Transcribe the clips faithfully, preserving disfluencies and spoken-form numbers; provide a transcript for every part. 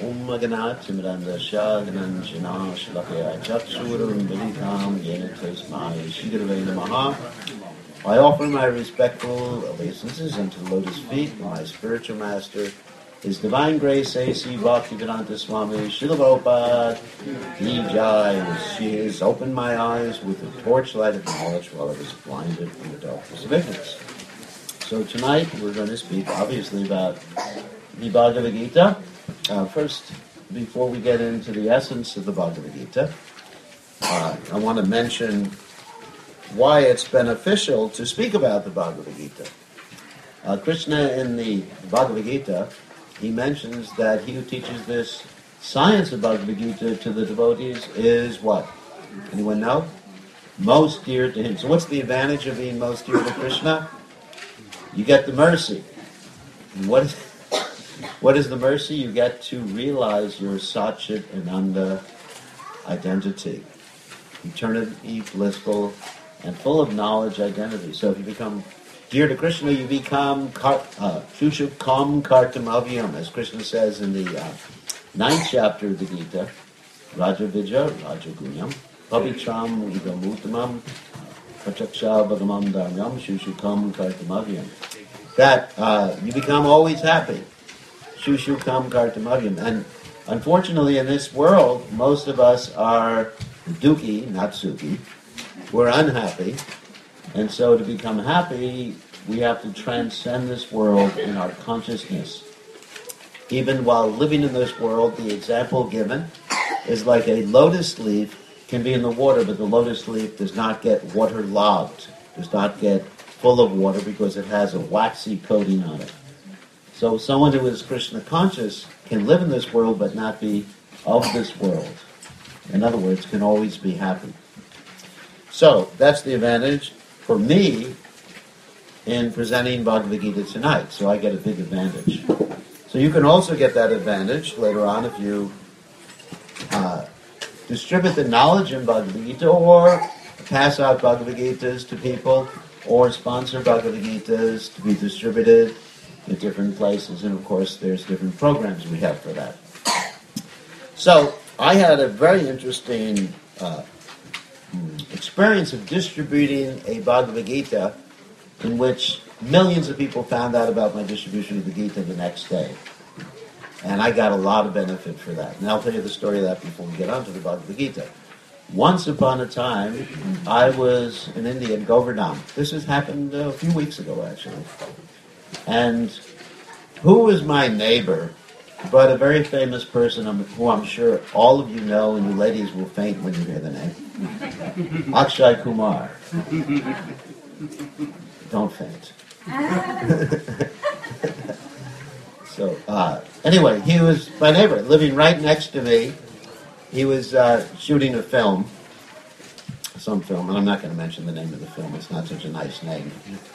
Om Ganat Timranda Shaganan Shana Shlakaya Chaksuram Vidikam Yenatis Maya Shigaravena Maha. I offer my respectful obeisances unto the lotus feet of my spiritual master, His Divine Grace A C Bhaktivedanta Swami Srila Prabhupada Ki Jai. She has opened my eyes with the torchlight of knowledge while I was blinded in the darkness of ignorance. So tonight we're going to speak obviously about the Bhagavad Gita. Uh, first, before we get into the essence of the Bhagavad Gita, uh, I want to mention why it's beneficial to speak about the Bhagavad Gita. Uh, Krishna in the Bhagavad Gita, he mentions that he who teaches this science of Bhagavad Gita to the devotees is what? Anyone know? Most dear to him. So what's the advantage of being most dear to Krishna? You get the mercy. And what is, what is the mercy? You get to realize your Satchit Ananda identity. Eternity, blissful, and full of knowledge identity. So if you become dear to Krishna, you become Shushukam Kartamavyam, as Krishna says in the uh, ninth chapter of the Gita, Raja Vijaya, Raja Gunyam, Pavitram Idamuttamam, Pachaksha Bhagamam Dharmyam, Shushukam Kartamavyam. That uh, you become always happy. Shushukam Kartamavyam. And unfortunately in this world, most of us are dukhi, not sukhi. We're unhappy. And so to become happy, we have to transcend this world in our consciousness. Even while living in this world, the example given is like a lotus leaf can be in the water, but the lotus leaf does not get waterlogged, does not get full of water because it has a waxy coating on it. So someone who is Krishna conscious can live in this world but not be of this world. In other words, can always be happy. So that's the advantage for me in presenting Bhagavad Gita tonight. So I get a big advantage. So you can also get that advantage later on if you uh, distribute the knowledge in Bhagavad Gita or pass out Bhagavad Gitas to people or sponsor Bhagavad Gitas to be distributed in different places. And of course there's different programs we have for that. So I had a very interesting uh, experience of distributing a Bhagavad Gita in which millions of people found out about my distribution of the Gita the next day. And I got a lot of benefit for that. And I'll tell you the story of that before we get on to the Bhagavad Gita. Once upon a time, I was in India, in Govardhan. This has happened a few weeks ago, actually. And who was my neighbor but a very famous person who I'm sure all of you know, and you ladies will faint when you hear the name. Akshay Kumar. Don't faint. so, uh, anyway, he was my neighbor, living right next to me. He was uh, shooting a film, some film, and I'm not going to mention the name of the film. It's not such a nice name.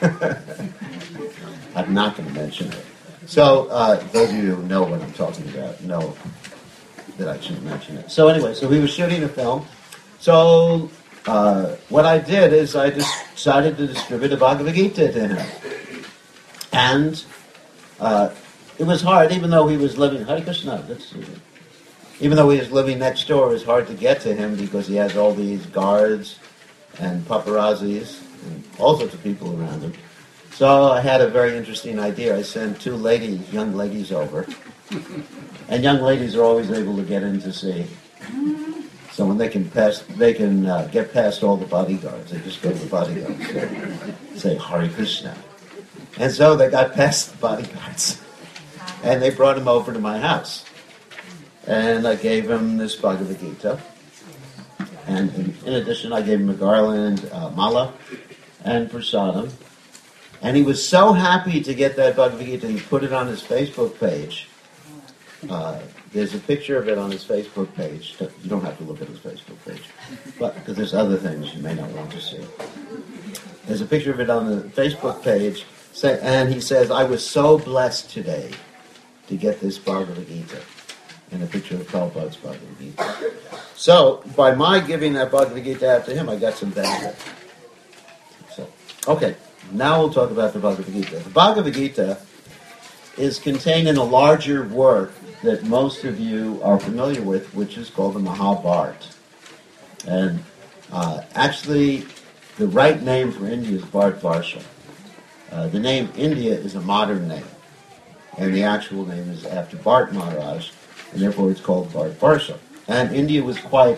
I'm not going to mention it. So, uh, those of you who know what I'm talking about know that I shouldn't mention it. So anyway, so he was shooting a film. So, uh, what I did is I just decided to distribute a Bhagavad Gita to him. And uh, it was hard, even though he was living, Hare Krishna, that's, even though he was living next door, it was hard to get to him because he has all these guards and paparazzis and all sorts of people around him. So I had a very interesting idea. I sent two ladies, young ladies over. And young ladies are always able to get in to see. So when they can pass, they can uh, get past all the bodyguards. They just go to the bodyguards and say, Hare Krishna. And so they got past the bodyguards. And they brought him over to my house. And I gave him this Bhagavad Gita. And in, in addition, I gave him a garland, uh, mala, and prasadam. And he was so happy to get that Bhagavad Gita, he put it on his Facebook page. Uh, there's a picture of it on his Facebook page. You don't have to look at his Facebook page, but because there's other things you may not want to see. There's a picture of it on the Facebook page, and he says, I was so blessed today to get this Bhagavad Gita. And a picture of Prabhupada's Bhagavad Gita. So, by my giving that Bhagavad Gita out to him, I got some benefit. So, okay. Now we'll talk about the Bhagavad Gita. The Bhagavad Gita is contained in a larger work that most of you are familiar with, which is called the Mahabharata. And uh, actually, the right name for India is Bharatvarsha. Uh, the name India is a modern name, and the actual name is after Bharat Maharaj, and therefore it's called Bharatvarsha. And India was quite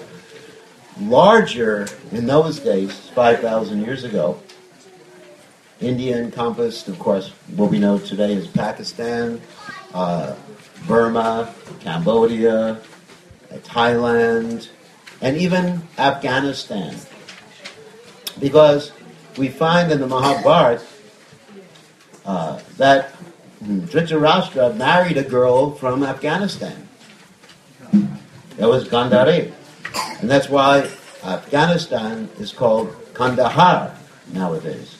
larger in those days, five thousand years ago. India encompassed, of course, what we know today as Pakistan, uh, Burma, Cambodia, uh, Thailand, and even Afghanistan. Because we find in the Mahabharata uh, that Dhritarashtra married a girl from Afghanistan. That was Gandhari. And that's why Afghanistan is called Kandahar nowadays.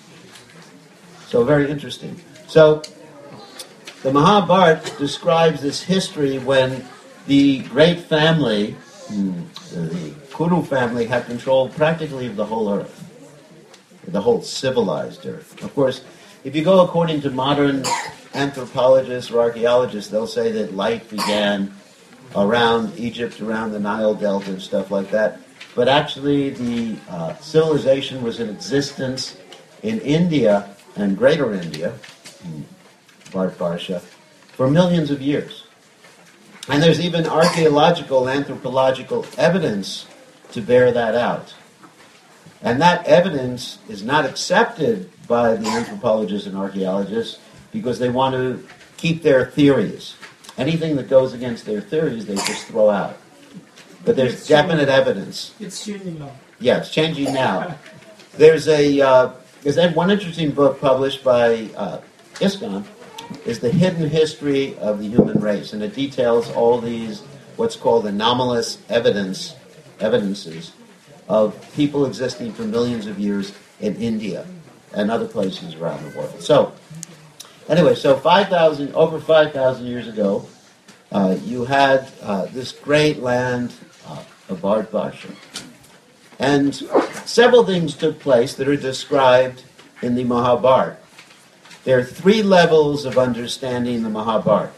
So very interesting. So the Mahabharata describes this history when the great family, the Kuru family, had control practically of the whole earth, the whole civilized earth. Of course, if you go according to modern anthropologists or archaeologists, they'll say that life began around Egypt, around the Nile Delta and stuff like that. But actually the uh, civilization was in existence in India and Greater India, Bharatvarsha, for millions of years. And there's even archaeological, anthropological evidence to bear that out. And that evidence is not accepted by the anthropologists and archaeologists because they want to keep their theories. Anything that goes against their theories, they just throw out. But there's it's definite changing. evidence. It's changing now. Yeah, it's changing now. There's a uh, there's that one interesting book published by uh, ISKCON, is The Hidden History of the Human Race, and it details all these what's called anomalous evidence evidences of people existing for millions of years in India and other places around the world. So, anyway, so five thousand over five thousand years ago, uh, you had uh, this great land uh, of Bharatvarsha. And several things took place that are described in the Mahabharata. There are three levels of understanding the Mahabharata.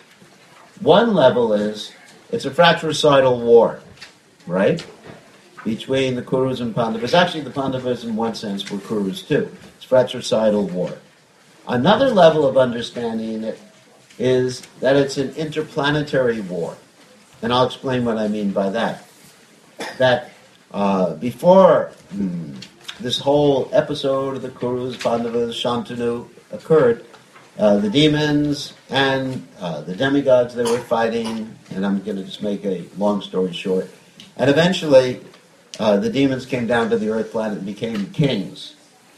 One level is, it's a fratricidal war, right? Between the Kurus and Pandavas. Actually, the Pandavas in one sense were Kurus too. It's fratricidal war. Another level of understanding it is that it's an interplanetary war. And I'll explain what I mean by that. That uh, before hmm, this whole episode of the Kurus, Pandavas, Shantanu occurred, uh, the demons and uh, the demigods they were fighting, and I'm going to just make a long story short, and eventually uh, the demons came down to the earth planet and became kings.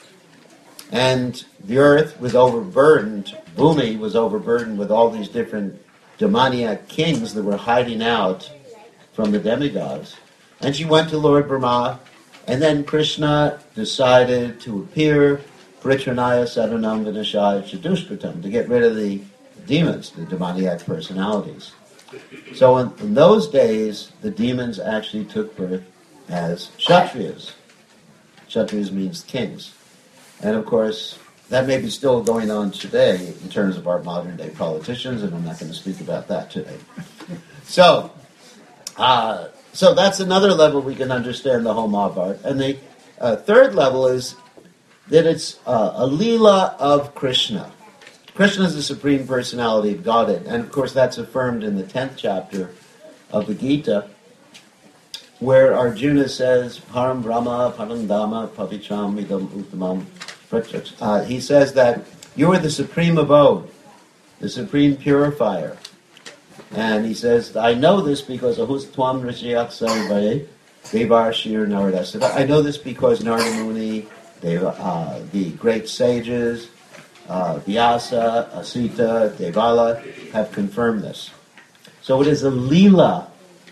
And the earth was overburdened, Bhumi was overburdened with all these different demoniac kings that were hiding out from the demigods. And she went to Lord Brahma, and then Krishna decided to appear, Pritranaya Sadanam Vinashaya Chadushkratam, to get rid of the demons, the demoniac personalities. So in, in those days, the demons actually took birth as Kshatriyas. Kshatriyas means kings. And of course, that may be still going on today in terms of our modern day politicians, and I'm not going to speak about that today. So, uh, so that's another level we can understand the whole Mahabharata. And the uh, third level is that it's uh, a Leela of Krishna. Krishna is the Supreme Personality of Godhead. And of course that's affirmed in the tenth chapter of the Gita, where Arjuna says, Param Brahma, Param Dhamma, Pavicham Idam Uttamam. Uh, he says that you are the supreme abode, the supreme purifier. And he says, I know this because Ahus Twam Rishiyak Sarvaye, Devar Shir Naradasada. I know this because Narada Muni, uh, the great sages, uh, Vyasa, Asita, Devala, have confirmed this. So it is a Leela.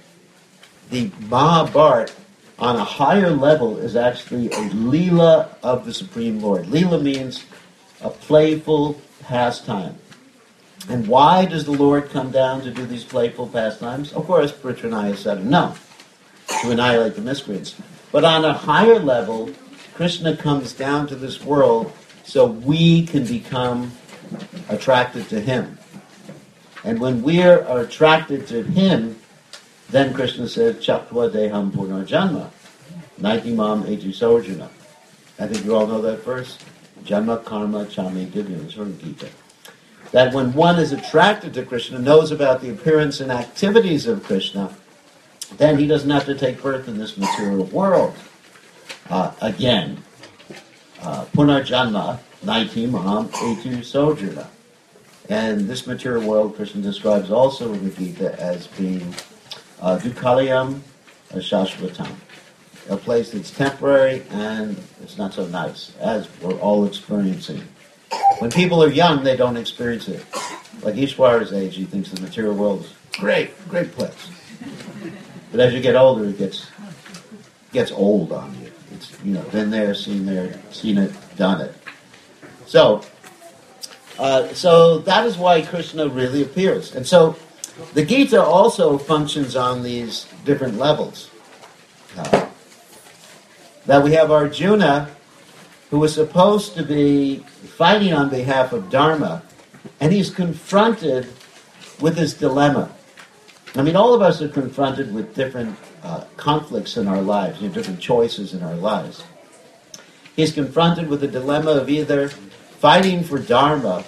The Mahabharata, on a higher level, is actually a Leela of the Supreme Lord. Leela means a playful pastime. And why does the Lord come down to do these playful pastimes? Of course, Pritranaya said no, to annihilate the miscreants. But on a higher level, Krishna comes down to this world so we can become attracted to him. And when we are attracted to him, then Krishna says, Chattva deham punarjanma, naitimam etu sojana. I think you all know that verse. Janma karma chami divyam. It's from Gita. That when one is attracted to Krishna, knows about the appearance and activities of Krishna, then he doesn't have to take birth in this material world. Uh, again, uh, punarjanma, naitimam etu sojana. And this material world, Krishna describes also in the Gita as being uh, dukkhalayam shashvatam, a place that's temporary and it's not so nice, as we're all experiencing. When people are young, they don't experience it. Like Ishwar's age, he thinks the material world is great, great place. But as you get older, it gets gets old on you. It's, you know, been there, seen there, seen it, done it. So, uh, so that is why Krishna really appears. And so, the Gita also functions on these different levels. Uh, that we have Arjuna, who is supposed to be fighting on behalf of Dharma, and he's confronted with this dilemma. I mean, all of us are confronted with different uh, conflicts in our lives, you know, different choices in our lives. He's confronted with the dilemma of either fighting for Dharma,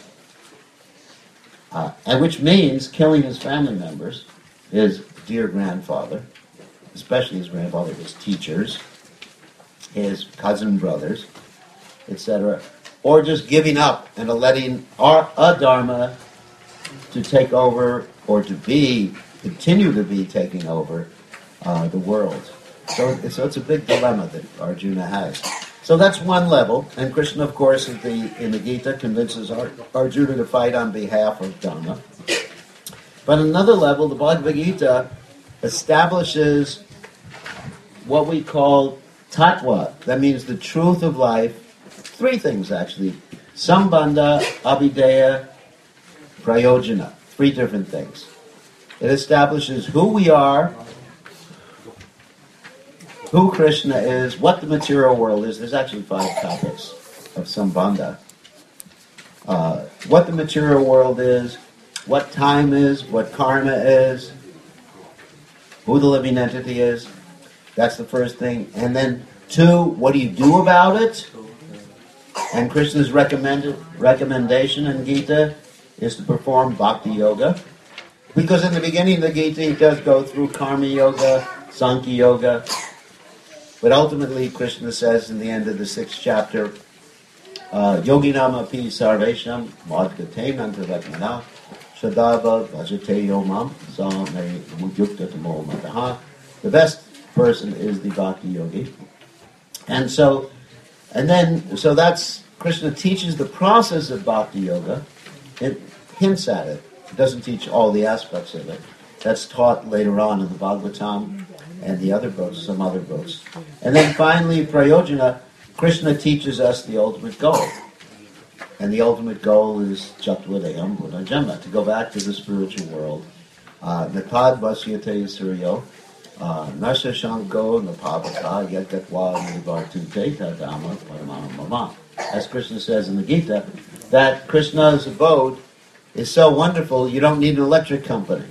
uh, and which means killing his family members, his dear grandfather, especially his grandfather, his teachers, his cousin brothers, et cetera, or just giving up and letting our adharma to take over or to be, continue to be taking over uh, the world. So, so it's a big dilemma that Arjuna has. So that's one level, and Krishna, of course, in the, in the Gita convinces Ar- Arjuna to fight on behalf of Dharma. But on another level, the Bhagavad Gita establishes what we call tattva. That means the truth of life. Three things, actually. Sambandha, Abhideya, Prayojana. Three different things. It establishes who we are, who Krishna is, what the material world is. There's actually five topics of Sambandha. Uh, what the material world is, what time is, what karma is, who the living entity is. That's the first thing. And then, two, what do you do about it? And Krishna's recommended recommendation in Gita is to perform bhakti yoga. Because in the beginning of the Gita, he does go through karma yoga, sankhya yoga. But ultimately, Krishna says in the end of the sixth chapter, Yoginam api sarvesham madgate nantaratmana shadava vajate yomam same mudyukta tamo mataha. The best person is the bhakti yogi. And so, and then, so that's, Krishna teaches the process of bhakti yoga. It hints at it. It doesn't teach all the aspects of it. That's taught later on in the Bhagavatam and the other books, some other books. And then finally, Prayojana, Krishna teaches us the ultimate goal. And the ultimate goal is Chattva deham punarjanma, to go back to the spiritual world. Natad vasyate suryo, Nasha Shanko Napavaka Yatgatwa Nivartute Tadama Paramana Mama. As Krishna says in the Gita, that Krishna's abode is so wonderful you don't need an electric company.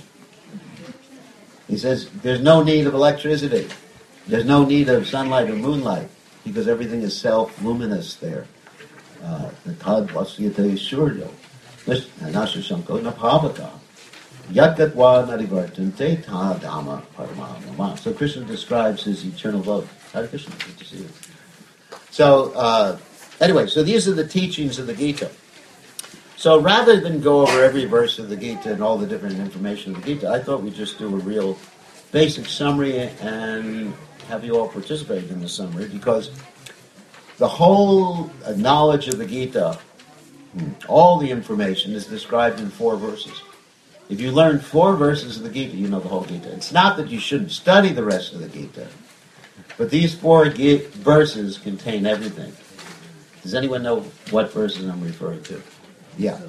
He says there's no need of electricity. There's no need of sunlight or moonlight because everything is self-luminous there. Natad Vasyate Suryo, Nasha Shanko Napavaka. Yatgatva narivartante ta dhamma paramamama. So Krishna describes his eternal love. Hare Krishna, good to see you. So, uh, anyway, so these are the teachings of the Gita. So rather than go over every verse of the Gita and all the different information of the Gita, I thought we'd just do a real basic summary and have you all participate in the summary, because the whole knowledge of the Gita, all the information is described in four verses. If you learn four verses of the Gita, you know the whole Gita. It's not that you shouldn't study the rest of the Gita, but these four G- verses contain everything. Does anyone know what verses I'm referring to? Yeah.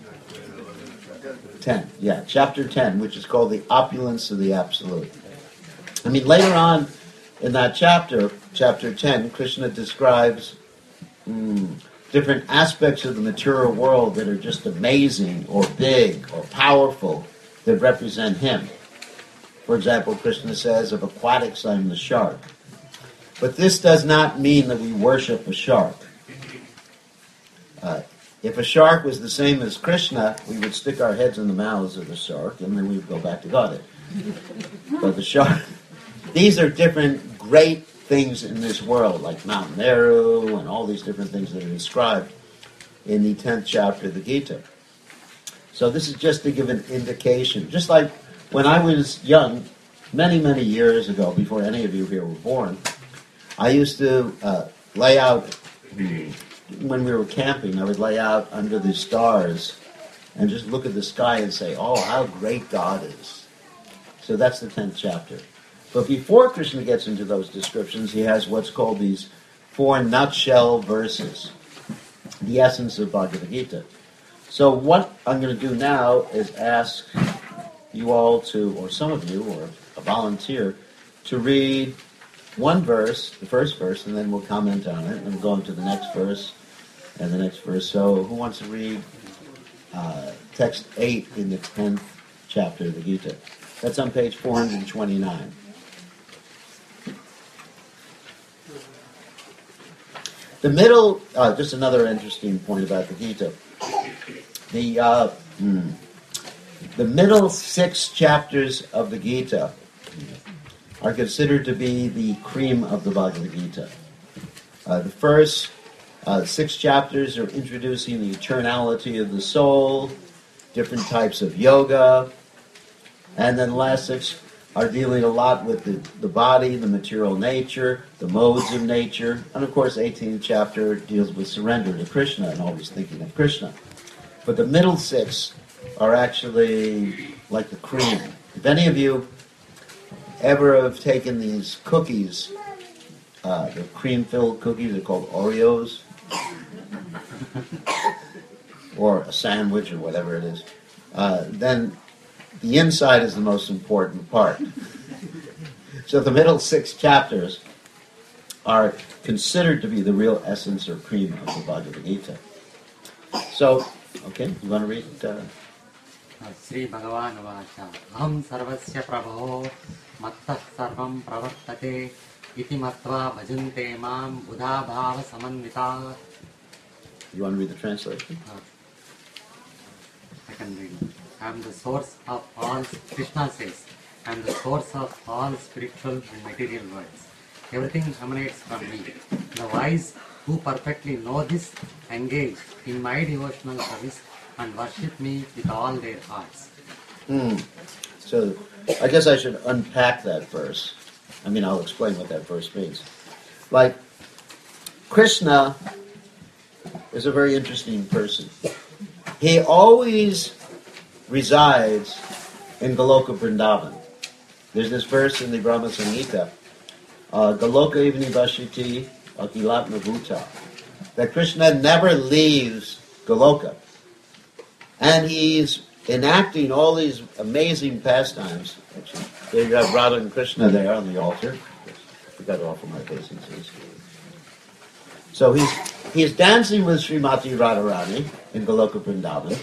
ten. Yeah, chapter ten, which is called the opulence of the Absolute. I mean, later on in that chapter, chapter ten, Krishna describes mm, different aspects of the material world that are just amazing or big or powerful that represent him. For example, Krishna says, of aquatics I am the shark. But this does not mean that we worship a shark. Uh, if a shark was the same as Krishna, we would stick our heads in the mouths of the shark and then we would go back to Godhead. But the shark, these are different great things in this world, like Mount Meru and all these different things that are described in the tenth chapter of the Gita. So this is just to give an indication. Just like when I was young, many, many years ago, before any of you here were born, I used to uh, lay out, when we were camping, I would lay out under the stars and just look at the sky and say, oh, how great God is. So that's the tenth chapter. But before Krishna gets into those descriptions, he has what's called these four nutshell verses, the essence of Bhagavad Gita. So what I'm going to do now is ask you all to, or some of you, or a volunteer, to read one verse, the first verse, and then we'll comment on it, and then we'll go into the next verse, and the next verse. So who wants to read uh, text eight in the tenth chapter of the Gita? That's on page four hundred twenty-nine. The middle, uh, just another interesting point about the Gita. The uh, hmm, the middle six chapters of the Gita are considered to be the cream of the Bhagavad Gita. Uh, the first uh, six chapters are introducing the eternality of the soul, different types of yoga, and then the last six are dealing a lot with the, the body, the material nature, the modes of nature, and of course, eighteenth chapter deals with surrender to Krishna and always thinking of Krishna. But the middle six are actually like the cream. If any of you ever have taken these cookies, uh, the cream-filled cookies, they're called Oreos, or a sandwich or whatever it is, uh, then the inside is the most important part. So the middle six chapters are considered to be the real essence or cream of the Bhagavad Gita. So, okay, you want to read it? Uh, Sri Bhagavan Vacha Aham Sarvasya Prabho Mattah Sarvam Pravartate Iti Matva Bhajante Mam Buddha Bhava Samanvita. You want to read the translation? Uh, I can read. I am the source of all, Krishna says, I am the source of all spiritual and material worlds. Everything emanates from me. The wise who perfectly know this engage in my devotional service and worship me with all their hearts. Hmm. So, I guess I should unpack that verse. I mean, I'll explain what that verse means. Like, Krishna is a very interesting person. He always resides in Goloka Vrindavan. There's this verse in the Brahma Samhita, uh, Goloka Ivni Vashiti Akilatma Bhuta, that Krishna never leaves Goloka. And he's enacting all these amazing pastimes. Actually, there you have Radha and Krishna there on the altar. I forgot to offer my obeisances. So he's he's dancing with Srimati Radharani in Goloka Vrindavan.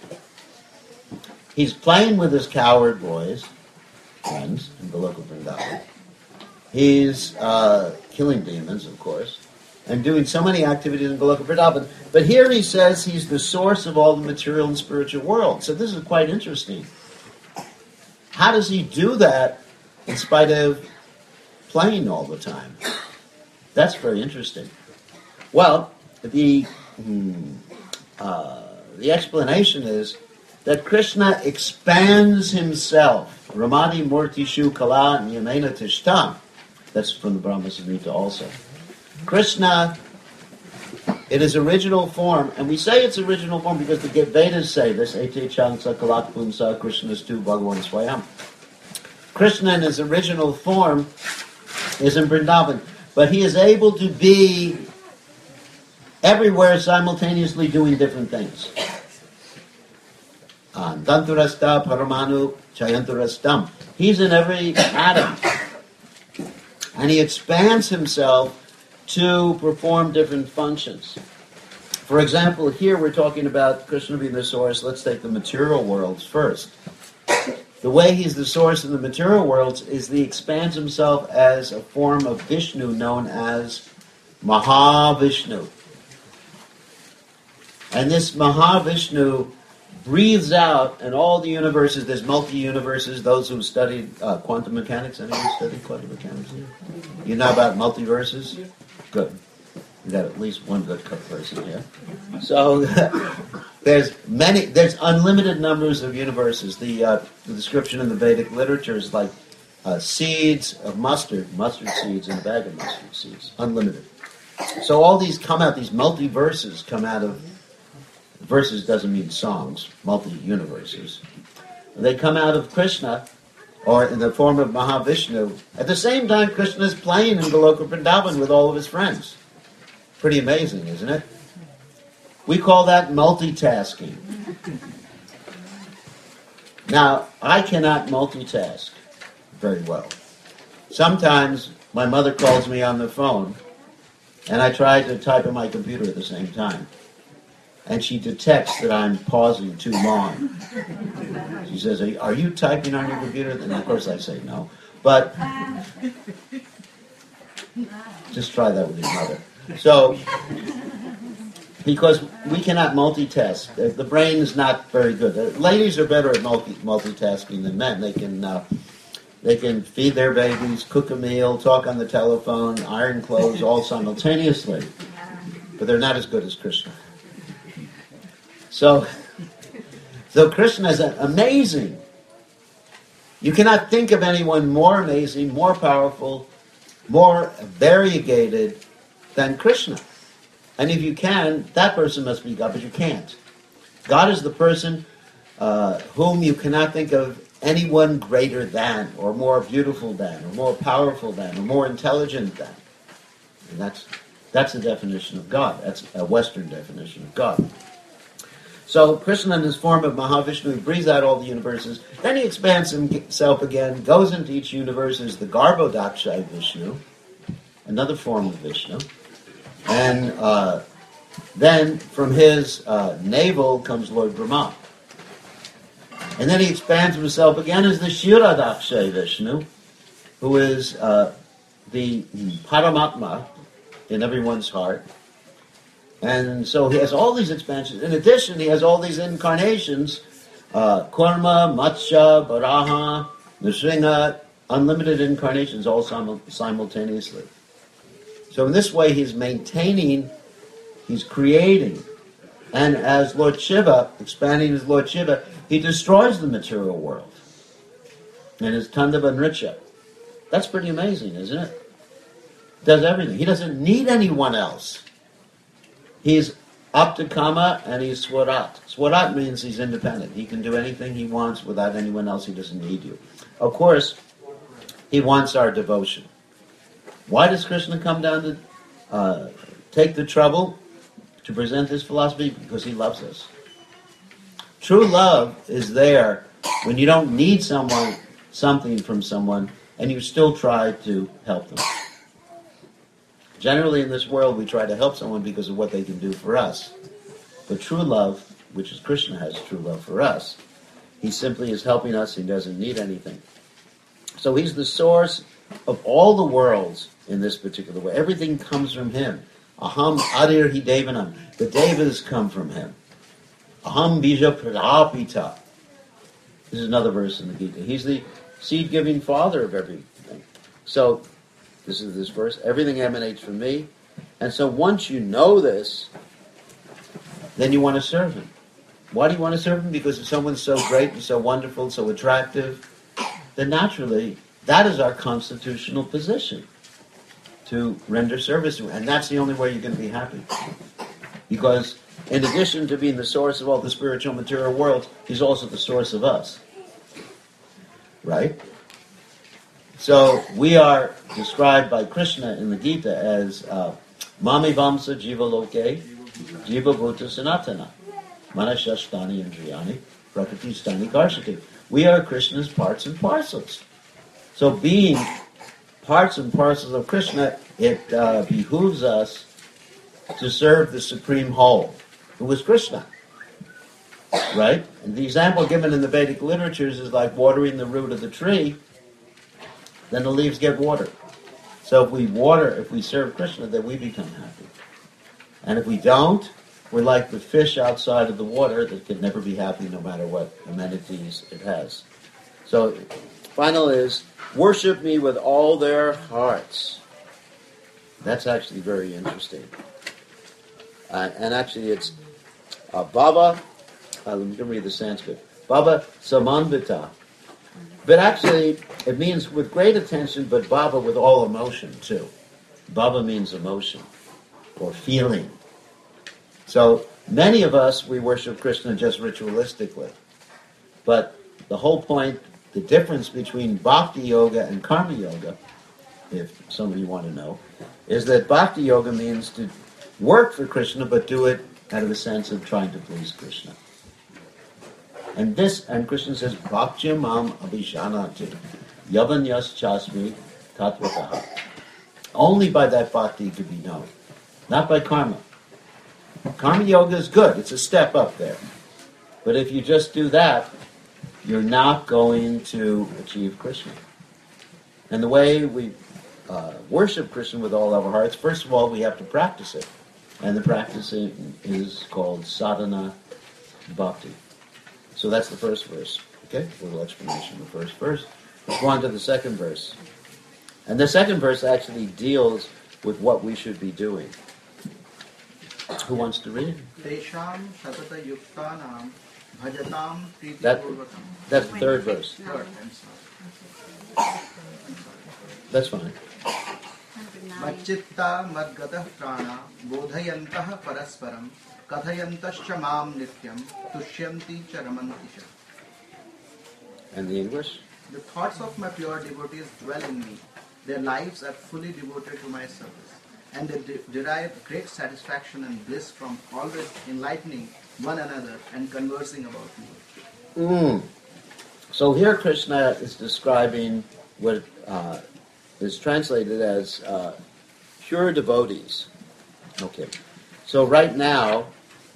He's playing with his cowherd boys, friends, in Goloka Vrindavan. He's uh, killing demons, of course, and doing so many activities in Goloka Vrindavan. But here he says he's the source of all the material and spiritual world. So this is quite interesting. How does he do that in spite of playing all the time? That's very interesting. Well, the hmm, uh, the explanation is that Krishna expands himself. Ramani Murtishu Kala Niyamena Tishtam. That's from the Brahma Samhita also. Krishna, in his original form, and we say it's original form because the Vedas say this, Ete Chansa Kalak Pumsa Krishnastu Bhagavan Swayam. Krishna in his original form is in Vrindavan, but he is able to be everywhere simultaneously doing different things. Danturasta Paramanu Chayanturastam. He's in every atom. And he expands himself to perform different functions. For example, here we're talking about Krishna being the source. Let's take the material worlds first. The way he's the source of the material worlds is that he expands himself as a form of Vishnu known as Mahavishnu. And this Mahavishnu breathes out, and all the universes, there's multi-universes, those who studied uh, quantum mechanics. Anyone studied quantum mechanics here? You know about multiverses? Good. We got at least one good cook person here. So there's many, there's unlimited numbers of universes. The, uh, the description in the Vedic literature is like uh, seeds of mustard, mustard seeds in a bag of mustard seeds, unlimited. So all these come out, these multiverses come out of, verses doesn't mean songs, multi-universes. They come out of Krishna, or in the form of Mahavishnu. At the same time, Krishna is playing in Goloka Vrindavan with all of his friends. Pretty amazing, isn't it? We call that multitasking. Now, I cannot multitask very well. Sometimes my mother calls me on the phone, and I try to type on my computer at the same time. And she detects that I'm pausing too long. She says, are you, are you typing on your computer? And of course I say no. But just try that with your mother. So, because we cannot multitask. The, the brain is not very good. Uh, ladies are better at multi, multitasking than men. They can uh, they can feed their babies, cook a meal, talk on the telephone, iron clothes, all simultaneously. But they're not as good as Krishna. So, so Krishna is amazing. You cannot think of anyone more amazing, more powerful, more variegated than Krishna. And if you can, that person must be God, but you can't. God is the person uh, whom you cannot think of anyone greater than, or more beautiful than, or more powerful than, or more intelligent than. And that's that's the definition of God. That's a Western definition of God. So Krishna, in his form of Mahavishnu, he breathes out all the universes. Then he expands himself again, goes into each universe as the Garbhodakshay Vishnu, another form of Vishnu. And uh, then from his uh, navel comes Lord Brahma. And then he expands himself again as the Kshirodakshay Vishnu, who is uh, the Paramatma in everyone's heart. And so he has all these expansions. In addition, he has all these incarnations, uh, Kurma, Matsya, Varaha, Nrsimha, unlimited incarnations all simul- simultaneously. So in this way, he's maintaining, he's creating. And as Lord Shiva, expanding as Lord Shiva, he destroys the material world. And his Tandava Nritya. That's pretty amazing, isn't it? Does everything. He doesn't need anyone else. He's Aptakama and he's Swarat. Swarat means he's independent. He can do anything he wants without anyone else. He doesn't need you. Of course, he wants our devotion. Why does Krishna come down to uh, take the trouble to present this philosophy? Because he loves us. True love is there when you don't need someone, something from someone, and you still try to help them. Generally in this world, we try to help someone because of what they can do for us. But true love, which is Krishna has true love for us, he simply is helping us. He doesn't need anything. So he's the source of all the worlds in this particular way. Everything comes from him. Aham adir hi devanam. The devas come from him. Aham bija prajapita. This is another verse in the Gita. He's the seed-giving father of everything. So, this is this verse. Everything emanates from me. And so once you know this, then you want to serve him. Why do you want to serve him? Because if someone's so great and so wonderful, so attractive, then naturally, that is our constitutional position, to render service to him. And that's the only way you're going to be happy. Because in addition to being the source of all the spiritual material worlds, he's also the source of us. Right? So we are described by Krishna in the Gita as uh, Mami Vamsa Jiva Loke, Jiva Bhuta Sanatana, Manashashtani Indriyani, Prakriti Stani Karshati. We are Krishna's parts and parcels. So being parts and parcels of Krishna, it uh, behooves us to serve the supreme whole, who was Krishna. Right? And the example given in the Vedic literatures is like watering the root of the tree, then the leaves get watered. So if we water, if we serve Krishna, then we become happy. And if we don't, we're like the fish outside of the water that can never be happy no matter what amenities it has. So, final is, worship me with all their hearts. That's actually very interesting. Uh, and actually it's uh, Baba, uh, let me read the Sanskrit, Baba Samanvita. But actually, it means with great attention, but Baba with all emotion too. Baba means emotion or feeling. So many of us, we worship Krishna just ritualistically. But the whole point, the difference between Bhakti Yoga and Karma Yoga, if some of you want to know, is that Bhakti Yoga means to work for Krishna, but do it out of a sense of trying to please Krishna. And this, and Krishna says, Bhakti mam abhishanati, yavanyas chasmi tatvataha. Only by that bhakti to be known, not by karma. Karma yoga is good, it's a step up there. But if you just do that, you're not going to achieve Krishna. And the way we uh, worship Krishna with all our hearts, first of all, we have to practice it. And the practicing is called sadhana bhakti. So that's the first verse. Okay, a little explanation of the first verse. Let's go on to the second verse. And the second verse actually deals with what we should be doing. Who wants to read? Tesham satata yuktanam bhajatam priti That, purvakam. that's the third verse. Third, I'm sorry. That's fine. Macchitta madgatah prana bodhayantah parasparam kathayantascha mam nityam tushyanti cha ramanti cha. And the English? The thoughts of my pure devotees dwell in me. Their lives are fully devoted to my service. And they de- derive great satisfaction and bliss from always enlightening one another and conversing about me. Mm. So here Krishna is describing what uh, is translated as uh, pure devotees. Okay. So right now,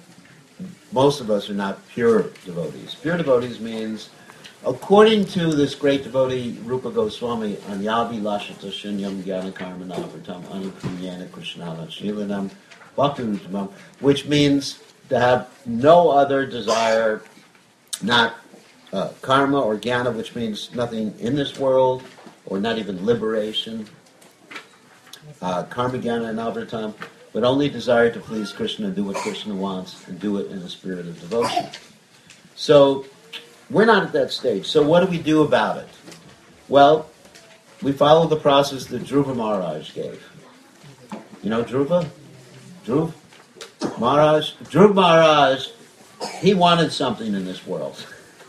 most of us are not pure devotees. Pure devotees means, according to this great devotee Rupa Goswami, Anyavi Lashata Shunyam Gyana Karmana Vratam Anukriyana Krishnala Shilanam Bhakti, which means to have no other desire, not uh, karma or jnana, which means nothing in this world, or not even liberation, uh, karma, jnana, and avritam, but only desire to please Krishna and do what Krishna wants, and do it in a spirit of devotion. So, we're not at that stage. So what do we do about it? Well, we follow the process that Dhruva Maharaj gave. You know Dhruva? Dhruv? Maharaj? Dhruva Maharaj, he wanted something in this world.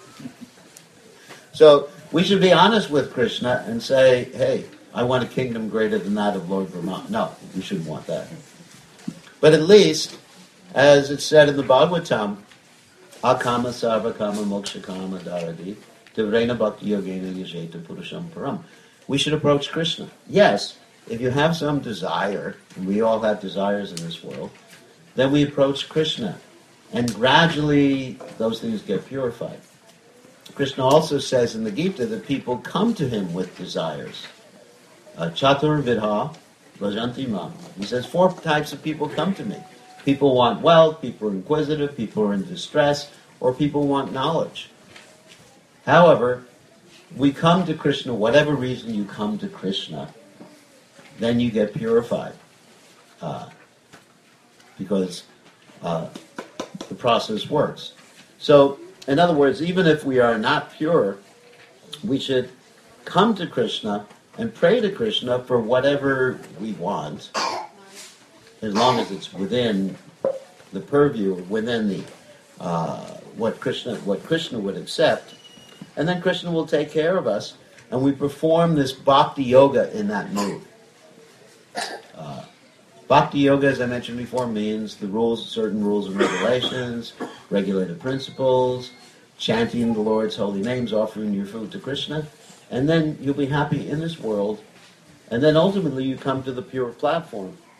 So we should be honest with Krishna and say, hey, I want a kingdom greater than that of Lord Brahma. No, we shouldn't want that. But at least, as it's said in the Bhagavatam, Akama sarva kama moksha kama dharadi tivrena bhakti yogena yajeta purusham param. We should approach Krishna. Yes, if you have some desire, and we all have desires in this world, then we approach Krishna. And gradually those things get purified. Krishna also says in the Gita that people come to him with desires. Uh, Chatur vidha vajanti mam. He says four types of people come to me. People want wealth, people are inquisitive, people are in distress, or people want knowledge. However, we come to Krishna, whatever reason you come to Krishna, then you get purified. Uh, because uh, the process works. So, in other words, even if we are not pure, we should come to Krishna and pray to Krishna for whatever we want, as long as it's within the purview, within the uh, what Krishna what Krishna would accept, and then Krishna will take care of us, and we perform this bhakti yoga in that mood. Uh, bhakti yoga, as I mentioned before, means the rules, certain rules and regulations, regulated principles, chanting the Lord's holy names, offering your food to Krishna, and then you'll be happy in this world, and then ultimately you come to the pure platform.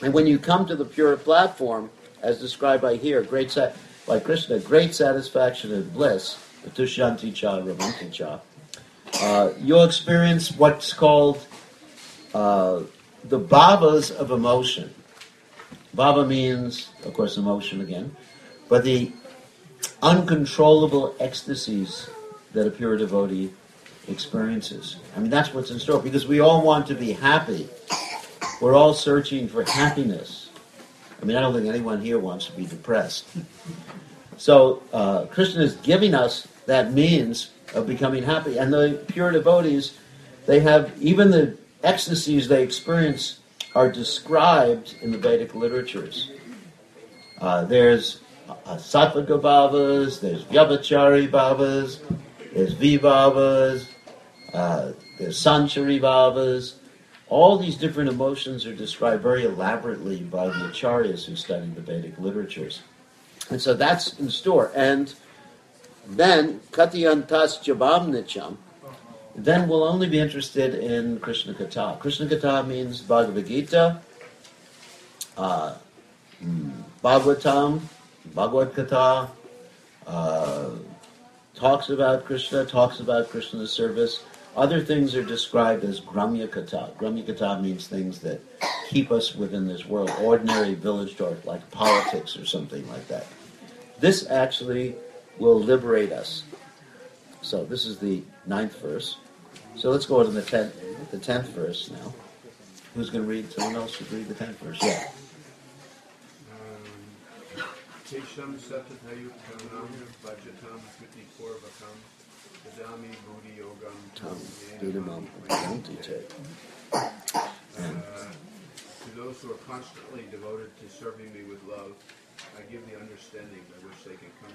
And when you come to the pure platform, as described by here, great sat- by Krishna, great satisfaction and bliss, Tushanti cha, Ramanti cha, uh, you'll experience what's called uh, the bhavas of emotion. Bhava means, of course, emotion again, but the uncontrollable ecstasies that a pure devotee experiences. I mean, that's what's in store, because we all want to be happy. We're all searching for happiness. I mean, I don't think anyone here wants to be depressed. So, uh, Krishna is giving us that means of becoming happy. And the pure devotees, they have, even the ecstasies they experience are described in the Vedic literatures. Uh, there's uh, Sattvika bhavas, there's Vyabhachari bhavas, there's Vibhavas, uh, there's Sanchari bhavas. All these different emotions are described very elaborately by the acharyas who study the Vedic literatures. And so that's in store. And then, Katyantas Jabam Nityam, then we'll only be interested in Krishna Katha. Krishna Katha means Bhagavad Gita, uh, Bhagavatam, Bhagavad Katha, uh, talks about Krishna, talks about Krishna's service. Other things are described as Gramya Katha. Gramya Katha means things that keep us within this world, ordinary village talk, like politics or something like that. This actually will liberate us. So this is the ninth verse. So let's go to the tenth, the tenth verse now. Who's going to read? Someone else should read the tenth verse. Yeah. Tesham satatayuktanam vajatam kritiporvakam dadami buddhi yogam Tam dudamam yanti te. To those who are constantly devoted to serving me with love, I give the understanding by which they can come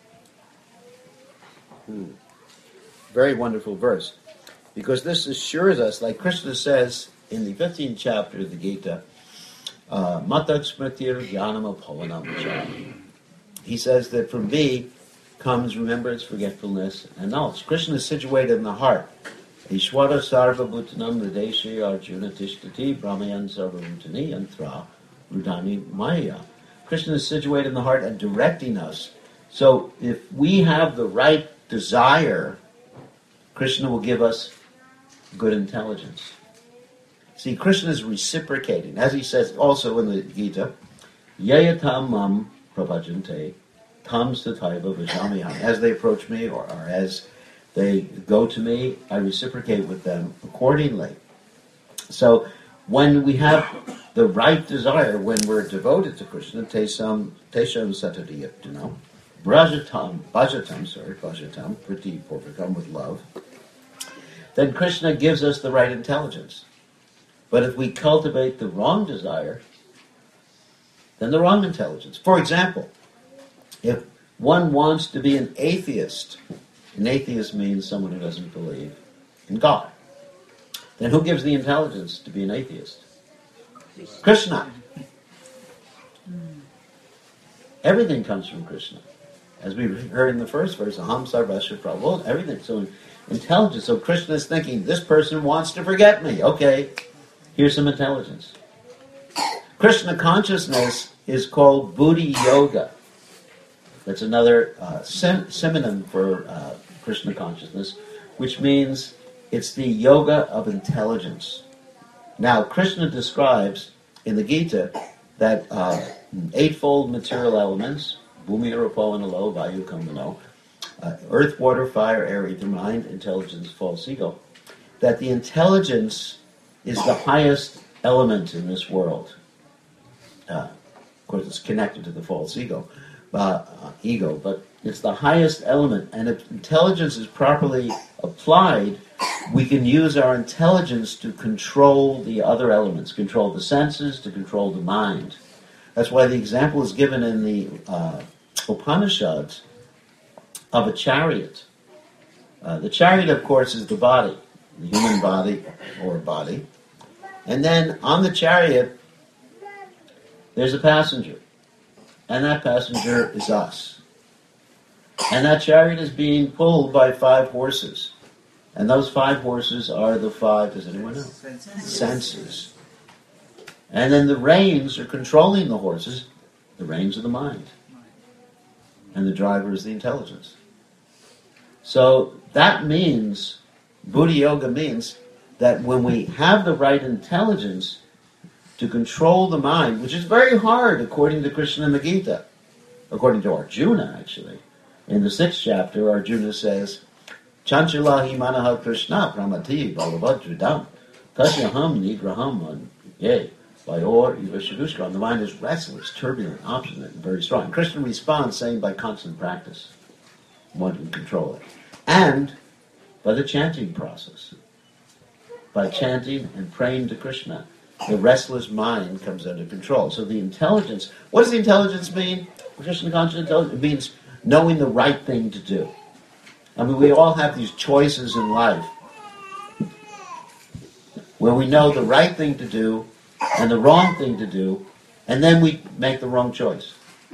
to me. Hmm. Very wonderful verse. Because this assures us, like Krishna says in the fifteenth chapter of the Gita, uh, Matak Smritir Jnanam Apavanam Cha. He says that from me comes remembrance, forgetfulness, and knowledge. Krishna is situated in the heart. Ishwara Sarva Bhutanam Hrideshi Arjuna Tishtati Brahmayan Sarva Bhutani Yantra Rudani Maya. Krishna is situated in the heart and directing us. So if we have the right desire, Krishna will give us good intelligence. See, Krishna is reciprocating, as he says also in the Gita, Yayatam mam prabhajante tam sataiva vajamiham. As they approach me, or, or as they go to me, I reciprocate with them accordingly. So when we have the right desire, when we're devoted to Krishna, tesam tesham satadiyaptino, brajatam, bhajatam, sorry, bhajatam, priti porvakam, with love, then Krishna gives us the right intelligence. But if we cultivate the wrong desire, then the wrong intelligence. For example, if one wants to be an atheist, an atheist means someone who doesn't believe in God, then who gives the intelligence to be an atheist? Krishna. Everything comes from Krishna. As we heard in the first verse, Aham Sarvasya Prabhu, everything. So intelligence. So Krishna is thinking, this person wants to forget me. Okay, here's some intelligence. Krishna consciousness is called Buddhi Yoga. That's another uh, sim- synonym for uh, Krishna consciousness, which means it's the yoga of intelligence. Now, Krishna describes in the Gita that uh, eightfold material elements, Bhumi, Rapo, and Alo, Vayu, Kamano, uh, earth, water, fire, air, ether, mind, intelligence, false ego, that the intelligence is the highest element in this world. Uh, of course, it's connected to the false ego, uh, uh, ego, but it's the highest element. And if intelligence is properly applied, we can use our intelligence to control the other elements, control the senses, to control the mind. That's why the example is given in the uh, Upanishads of a chariot. Uh, the chariot, of course, is the body, the human body or body. And then on the chariot, there's a passenger. And that passenger is us. And that chariot is being pulled by five horses. And those five horses are the five, does anyone know? Senses. Senses. And then the reins are controlling the horses. The reins are the mind. And the driver is the intelligence. So that means, Buddha Yoga means that when we have the right intelligence to control the mind, which is very hard according to Krishna and the Gita, according to Arjuna actually. In the sixth chapter, Arjuna says, Chanchalahi manaha Krishna pramati balavadridam tasyaham nigraham yay. By or Ivashadushkam, the mind is restless, turbulent, obstinate, and very strong. Krishna responds saying by constant practice, one can control it. And by the chanting process. By chanting and praying to Krishna, the restless mind comes under control. So the intelligence, what does the intelligence mean? Krishna conscious intelligence, it means knowing the right thing to do. I mean, we all have these choices in life where we know the right thing to do and the wrong thing to do, and then we make the wrong choice.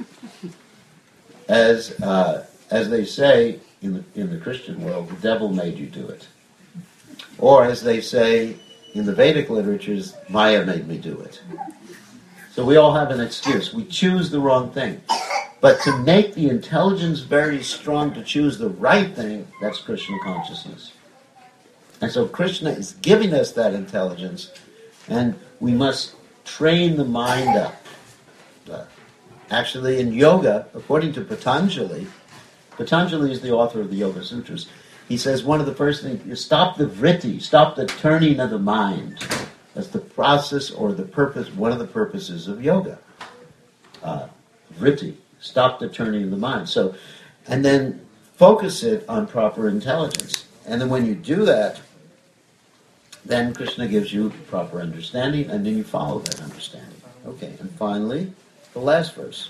As uh, as they say in the in the Christian world, the devil made you do it. Or as they say in the Vedic literatures, Maya made me do it. So we all have an excuse. We choose the wrong thing. But to make the intelligence very strong to choose the right thing, that's Krishna consciousness. And so Krishna is giving us that intelligence, and we must train the mind up. Uh, actually, in yoga, according to Patanjali, Patanjali is the author of the Yoga Sutras, he says one of the first things is stop the vritti, stop the turning of the mind. That's the process or the purpose, one of the purposes of yoga. Uh, vritti, stop the turning of the mind. So, and then focus it on proper intelligence. And then when you do that, then Krishna gives you proper understanding, and then you follow that understanding. Okay, and finally, the last verse.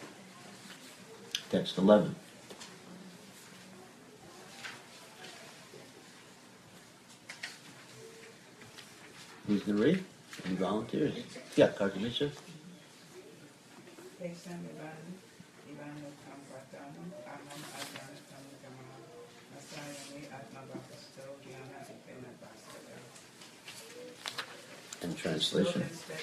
Text eleven. Who's going to read? Any volunteers? Yeah, Kartamisha. And translation.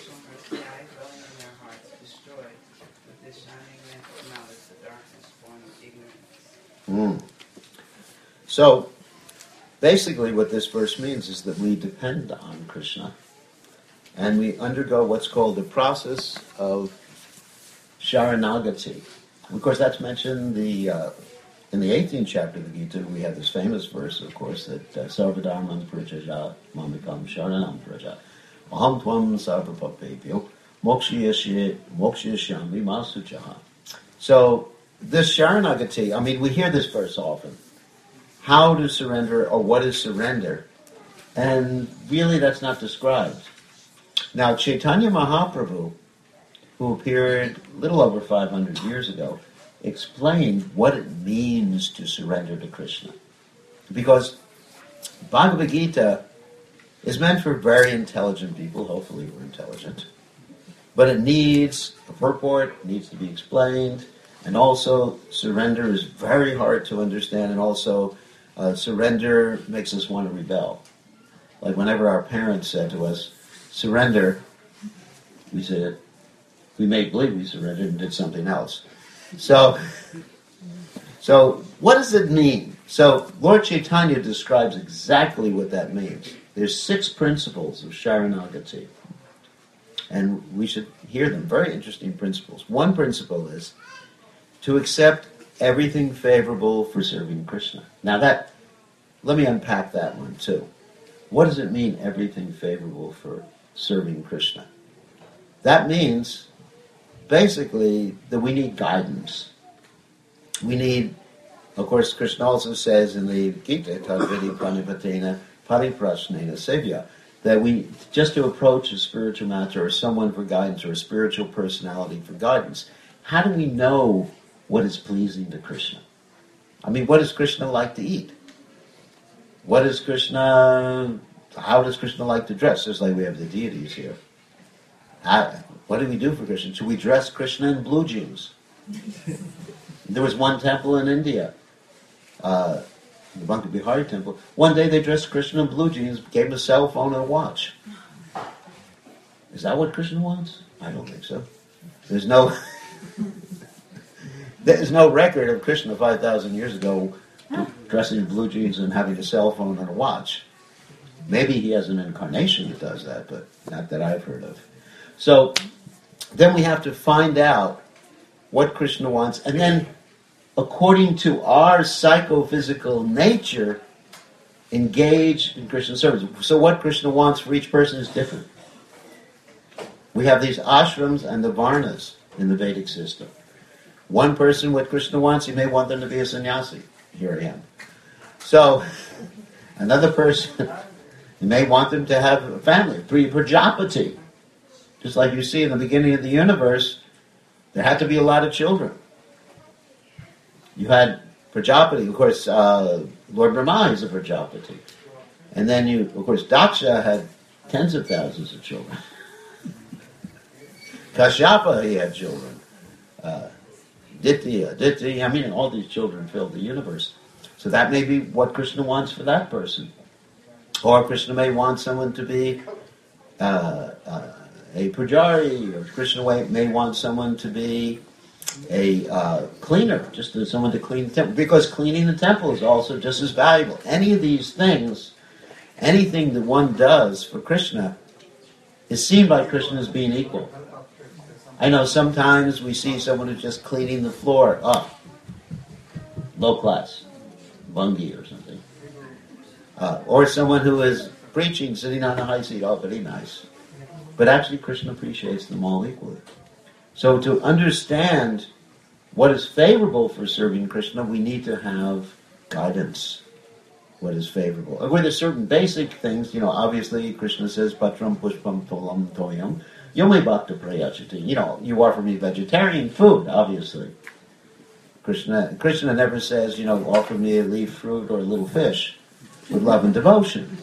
Mm. So, basically what this verse means is that we depend on Krishna, and we undergo what's called the process of Sharanagati. Of course, that's mentioned the uh, in the eighteenth chapter of the Gita. We have this famous verse, of course, that uh, Sarvadharman prajaja mamikam sharanam praja aham tvam sarvapapebhyo mokshiyasye mokshiyashyami masuchaha. So this Sharanagati, I mean, we hear this verse often. How to surrender, or what is surrender? And really that's not described. Now, Chaitanya Mahaprabhu, who appeared a little over five hundred years ago, explained what it means to surrender to Krishna. Because Bhagavad Gita is meant for very intelligent people, hopefully we're intelligent, but it needs a purport, it needs to be explained, and also surrender is very hard to understand, and also uh, surrender makes us want to rebel. Like whenever our parents said to us, surrender, we said, we made believe we surrendered and did something else. So, so what does it mean? So Lord Chaitanya describes exactly what that means. There's six principles of Sharanagati, and we should hear them. Very interesting principles. One principle is to accept everything favorable for serving Krishna. Now that, let me unpack that one too. What does it mean, everything favorable for serving Krishna? That means basically that we need guidance. We need, of course, Krishna also says in the Gita, Tadvidi Pranipatena Pariprasnena Sevya, that we, just to approach a spiritual master or someone for guidance or a spiritual personality for guidance, how do we know what is pleasing to Krishna? I mean, what does Krishna like to eat? What does Krishna, how does Krishna like to dress? Just like we have the deities here. How, what do we do for Krishna? Should we dress Krishna in blue jeans? There was one temple in India, uh, the Banka Bihari temple. One day they dressed Krishna in blue jeans, gave him a cell phone and a watch. Is that what Krishna wants? I don't think so. There's no there's no record of Krishna five thousand years ago dressing in blue jeans and having a cell phone and a watch. Maybe he has an incarnation that does that, but not that I've heard of. So then we have to find out what Krishna wants, and then according to our psychophysical nature, engage in Krishna service. So what Krishna wants for each person is different. We have these ashrams and the varnas in the Vedic system. One person, what Krishna wants, he may want them to be a sannyasi. Here I am. So, another person, you may want them to have a family, Prajapati. Just like you see in the beginning of the universe, there had to be a lot of children. You had Prajapati, of course, uh, Lord Brahma is a Prajapati. And then you, of course, Daksha had tens of thousands of children. Kashyapa, he had children. Uh, Ditya, Ditya, I mean, all these children filled the universe. So that may be what Krishna wants for that person. Or Krishna may want someone to be uh, uh, a pujari, or Krishna may want someone to be a uh, cleaner, just as someone to clean the temple, because cleaning the temple is also just as valuable. Any of these things, anything that one does for Krishna is seen by Krishna as being equal. I know sometimes we see someone who's just cleaning the floor, oh, low class, bungi or something. Uh, or someone who is preaching, sitting on a high seat, oh, very nice. But actually Krishna appreciates them all equally. So to understand what is favorable for serving Krishna, we need to have guidance. What is favorable? With a certain basic things, you know, obviously Krishna says, Patram pushpam tolam toyam, yome bhakta prayachati. You know, you offer me vegetarian food, obviously. Krishna Krishna never says, you know, offer me a leaf fruit or a little fish with love and devotion.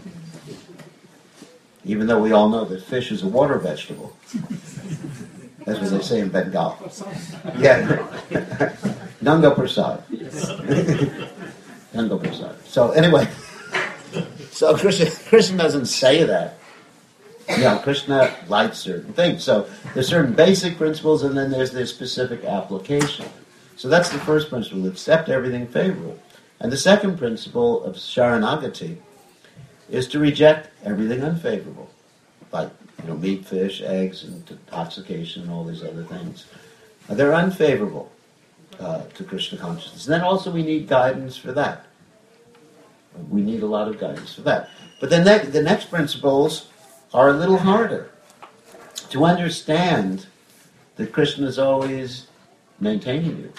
Even though we all know that fish is a water vegetable. That's what they say in Bengal. Yeah. Nanga Prasad. Nanga Prasad. So anyway, so Krishna, Krishna doesn't say that. You know, Krishna likes certain things. So there's certain basic principles, and then there's their specific application. So that's the first principle, accept everything favorable. And the second principle of Sharanagati is to reject everything unfavorable, like, you know, meat, fish, eggs, and intoxication, and all these other things. Uh, they're unfavorable uh, to Krishna consciousness. And then also we need guidance for that. We need a lot of guidance for that. But the, ne- the next principles are a little harder. To understand that Krishna is always maintaining you.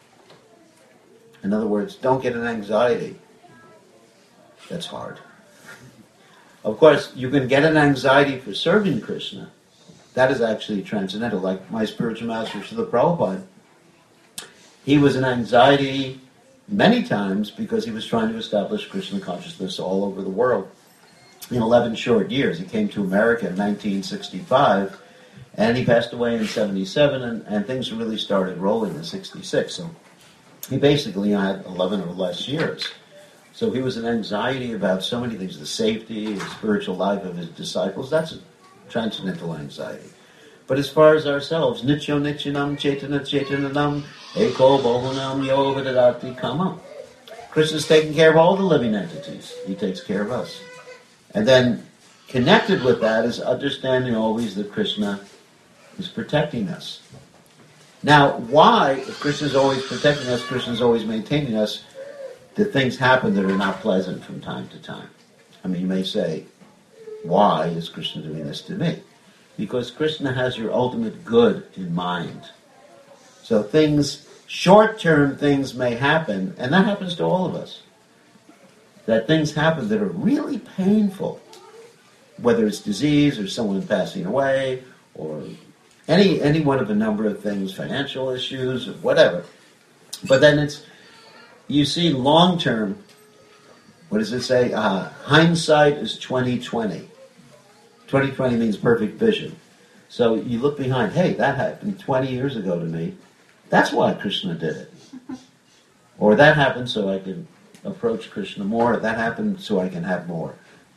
In other words, don't get an anxiety. That's hard. Of course, you can get an anxiety for serving Krishna. That is actually transcendental. Like my spiritual master, Srila Prabhupada, he was in anxiety many times because he was trying to establish Krishna consciousness all over the world. In eleven short years, he came to America in nineteen sixty-five, and he passed away in seventy-seven, and, and things really started rolling in sixty-six. So he basically had eleven or less years. So he was in anxiety about so many things, the safety, the spiritual life of his disciples. That's a transcendental anxiety. But as far as ourselves, nityo nityanam chaitana chaitananam eko bahunam yo vidadati kamam. Krishna's taking care of all the living entities. He takes care of us. And then connected with that is understanding always that Krishna is protecting us. Now, why, if Krishna is always protecting us, Krishna is always maintaining us, that things happen that are not pleasant from time to time? I mean, you may say, why is Krishna doing this to me? Because Krishna has your ultimate good in mind. So things, short-term things may happen, and that happens to all of us. That things happen that are really painful, whether it's disease or someone passing away, or any any one of a number of things, financial issues, or whatever. But then it's, you see long-term, what does it say? Uh, hindsight is twenty twenty. twenty twenty means perfect vision. So you look behind, hey, that happened twenty years ago to me. That's why Krishna did it. Or that happened so I could approach Krishna more. That happened so I can have more.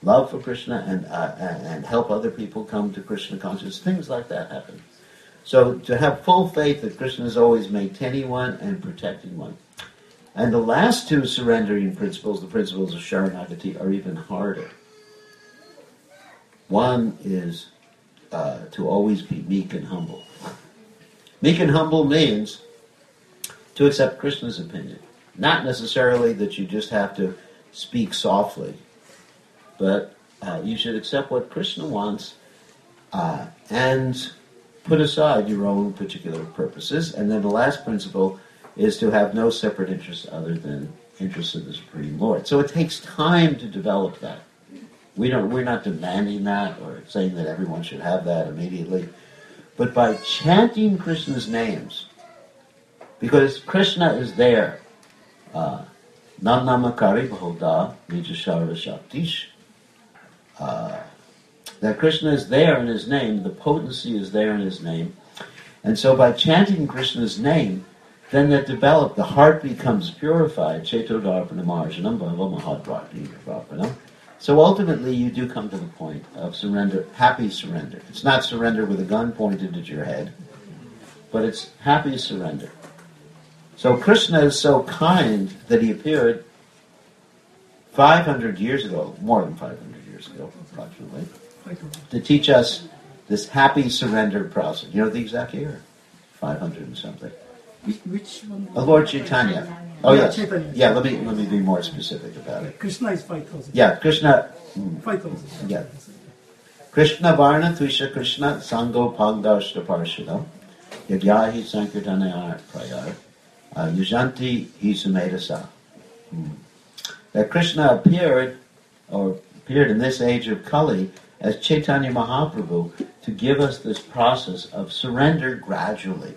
love for Krishna and, uh, and and help other people come to Krishna consciousness. Things like that happen. So to have full faith that Krishna is always maintaining one and protecting one. And the last two surrendering principles, the principles of Sharanagati, are even harder. One is uh, to always be meek and humble. Meek and humble means to accept Krishna's opinion. Not necessarily that you just have to speak softly, but uh, you should accept what Krishna wants uh, and put aside your own particular purposes. And then the last principle is to have no separate interests other than interests of the Supreme Lord. So it takes time to develop that. We don't, we're not demanding that or saying that everyone should have that immediately. But by chanting Krishna's names, because Krishna is there, uh, Nam Namakari Bahoda Nijasharva Shaktish, uh, that Krishna is there in his name, the potency is there in his name. And so by chanting Krishna's name, then that developed, the heart becomes purified. Chetodarpanam Arjanam Bhava Mahadrapanam. So ultimately you do come to the point of surrender, happy surrender. It's not surrender with a gun pointed at your head, but it's happy surrender. So Krishna is so kind that he appeared five hundred years ago, more than five hundred years ago, approximately, to teach us this happy surrender process. You know the exact year? five hundred and something. Which, which one? Uh, Lord Chaitanya. Oh Yeah, yes. Chaitanya. Yeah, let me let me be more specific about it. Krishna is five thousand. Yeah, Krishna. mm, five thousand. Yeah. Krishna Varna Tvisha Krishna Sango Pangdashta Parshada Yagyahi Sankirtanaya Prayar uh, Yujanti Hisamedasa. That Krishna appeared, or appeared in this age of Kali, as Chaitanya Mahaprabhu to give us this process of surrender gradually.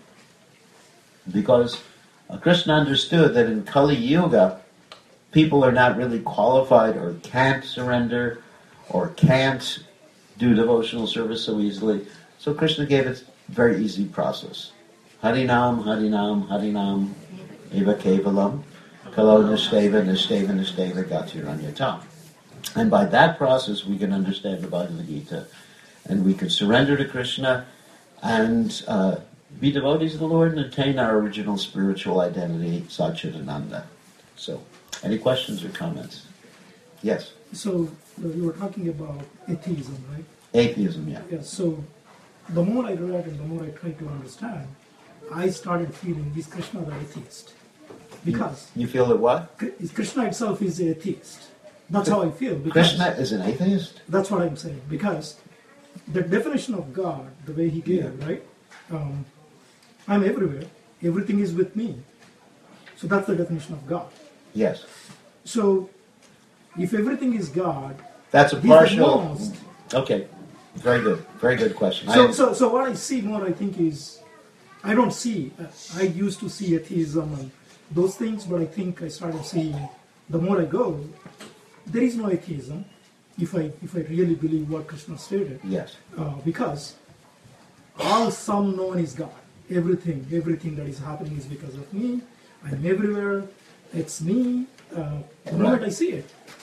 Because uh, Krishna understood that in Kali Yuga, people are not really qualified or can't surrender or can't do devotional service so easily. So Krishna gave it a very easy process. Harinam, Harinam, Harinam, Eva Kevalam, Kalo Nishteva, Nishteva, Nishteva, Gatiranyata. And by that process we can understand the Bhagavad Gita and we can surrender to Krishna and uh, be devotees of the Lord and attain our original spiritual identity, Satchidananda. So, any questions or comments? Yes? So, uh, you were talking about atheism, right? Atheism, yeah. Yeah, so the more I read and the more I tried to understand, I started feeling is Krishna the atheist. Because You feel that what? Krishna itself is a atheist. That's how I feel. Because Krishna is an atheist? That's what I'm saying. Because the definition of God, the way he gave it, right? Um, I'm everywhere. Everything is with me. So that's the definition of God. Yes. So if everything is God, That's a he's the partial... most. Okay. Very good. Very good question. So, I, so, so what I see more, I think, is I don't see. Uh, I used to see atheism and those things, but I think I started seeing. The more I go, there is no atheism. If I if I really believe what Krishna stated, yes. uh, because all some known is God. Everything, everything that is happening is because of me. I'm everywhere. It's me. Uh, the moment I see it.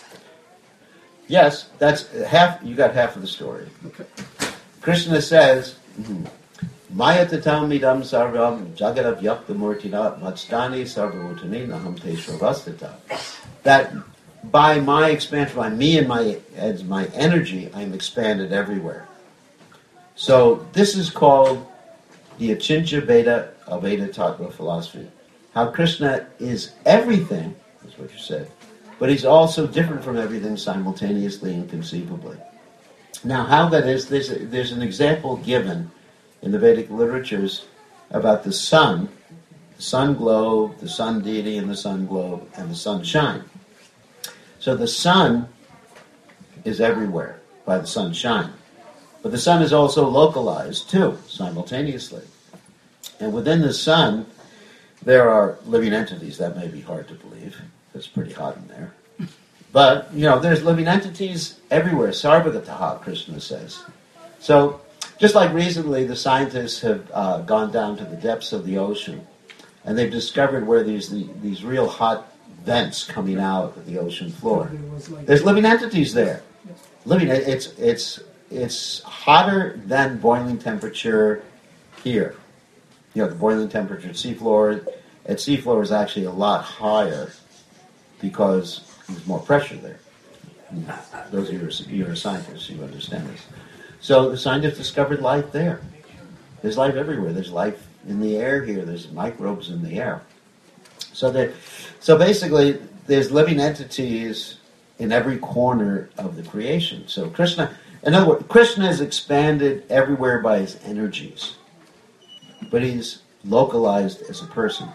Yes, that's half, you got half of the story. Okay. Krishna says, Maya tatam midam sarvam jagadav yakta murtina matstani sarvavutani naham te shravastata. That by my expansion, by me and my as my energy, I'm expanded everywhere. So this is called the Achincha Veda of Veda Tattva philosophy. How Krishna is everything, that's what you said, but he's also different from everything simultaneously and conceivably. Now, how that is, there's, a, there's an example given in the Vedic literatures about the sun, the sun globe, the sun deity and the sun globe, and the sunshine. So the sun is everywhere by the sunshine. But the sun is also localized, too, simultaneously. And within the sun, there are living entities. That may be hard to believe. It's pretty hot in there. But, you know, there's living entities everywhere. Sarvagataha, Krishna says. So, just like recently, the scientists have uh, gone down to the depths of the ocean, and they've discovered where there's the, these real hot vents coming out of the ocean floor. There was like- There's living entities there. living. it- It's it's it's hotter than boiling temperature here. You know, the boiling temperature at seafloor. At seafloor is actually a lot higher because there's more pressure there. Those of you who are, you're a scientist, you understand this. So the scientists discovered life there. There's life everywhere. There's life in the air here. There's microbes in the air. So that, so basically, there's living entities in every corner of the creation. So Krishna, in other words, Krishna is expanded everywhere by his energies, but he's localized as a person.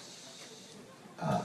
Uh,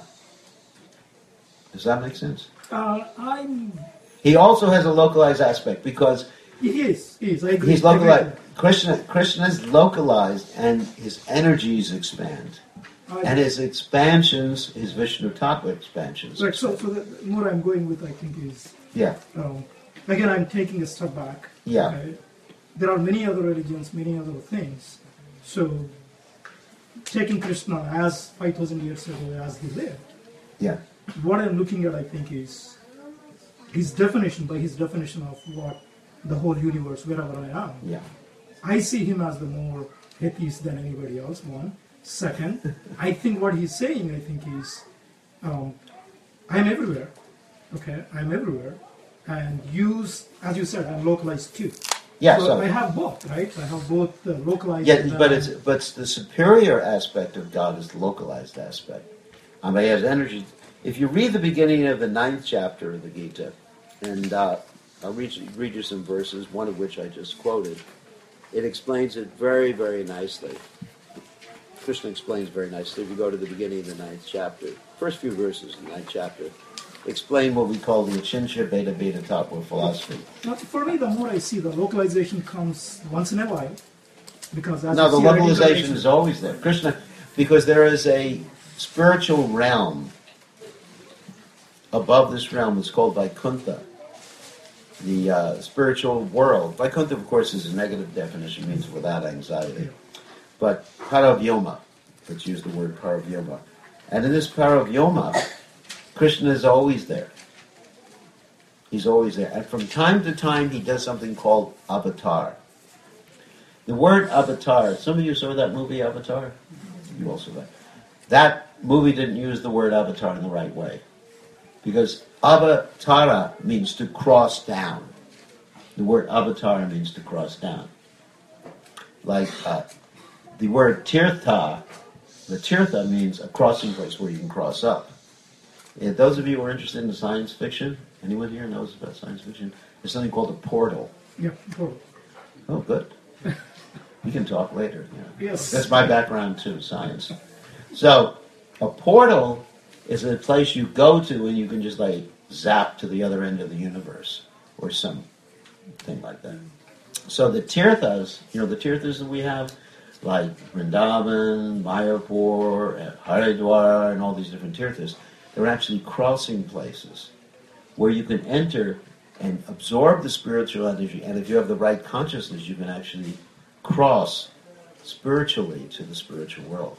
does that make sense? Uh, I'm. He also has a localized aspect because He is. He is. I agree. he's I agree. localized. Krishna, Krishna is localized, and his energies expand, I- and his expansions, his Vishnu Tattva expansions. Right. So, so the more I'm going with, I think, is Yeah, um, again, I'm taking a step back. Yeah. okay? There are many other religions, many other things. So, taking Krishna as five thousand years ago as he lived, yeah, what I'm looking at, I think, is his definition, by his definition of what the whole universe, wherever I am. yeah, I see him as the more atheist than anybody else, one. Second, I think what he's saying, I think, is um, I'm everywhere. Okay, I'm everywhere. And use, as you said, I'm localized too. yeah. So, So, I have both, right? I have both the localized. yeah, and, but uh, it's but it's the superior aspect of God is the localized aspect. Um, he has energy. If you read the beginning of the ninth chapter of the Gita, and uh, I'll read you, read you some verses, one of which I just quoted. It explains it very, very nicely. Krishna explains very nicely. If you go to the beginning of the ninth chapter, first few verses of the ninth chapter, explain what we call the Achinsya Beta Beta Tattva philosophy. Now, for me, the more I see, the localization comes once in a while, because as No, you the see, localization reincarnation- is always there. Krishna, because there is a spiritual realm above this realm that's called Vaikuntha, the uh, spiritual world. Vaikuntha, of course, is a negative definition, means without anxiety. But Paravyoma, let's use the word Paravyoma. And in this Paravyoma, Krishna is always there. He's always there. And from time to time, he does something called avatar. The word avatar, some of you saw that movie Avatar? You also saw that. That movie didn't use the word avatar in the right way. Because avatara means to cross down. The word avatar means to cross down. Like uh, the word tirtha, the tirtha means a crossing place where you can cross up. If those of you who are interested in science fiction, anyone here knows about science fiction? There's something called a portal. Yeah, portal. Oh, good. We can talk later. Yeah. Yes. That's my background too, science. So, a portal is a place you go to and you can just like zap to the other end of the universe or something like that. So the tirthas, you know, the tirthas that we have, like Vrindavan, Mayapur, Haridwar, and all these different tirthas, they're actually crossing places where you can enter and absorb the spiritual energy, and if you have the right consciousness, you can actually cross spiritually to the spiritual world.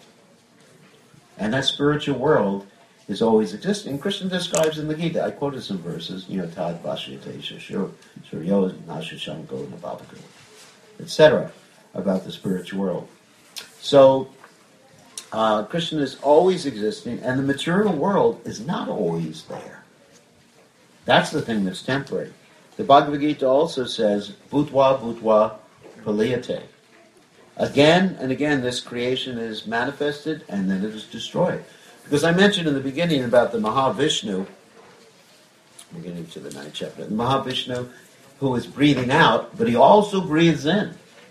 And that spiritual world is always existing. Krishna describes in the Gita, I quoted some verses, you know, Tad Vashyate Shashur, Suryo Nashashanko Nababaka, et cetera, about the spiritual world. So, uh, Krishna is always existing, and the material world is not always there. That's the thing that's temporary. The Bhagavad Gita also says, Bhutva Bhutva Paliyate. Again and again, this creation is manifested and then it is destroyed. Because I mentioned in the beginning about the Mahavishnu, beginning to the ninth chapter, the Mahavishnu who is breathing out, but he also breathes in.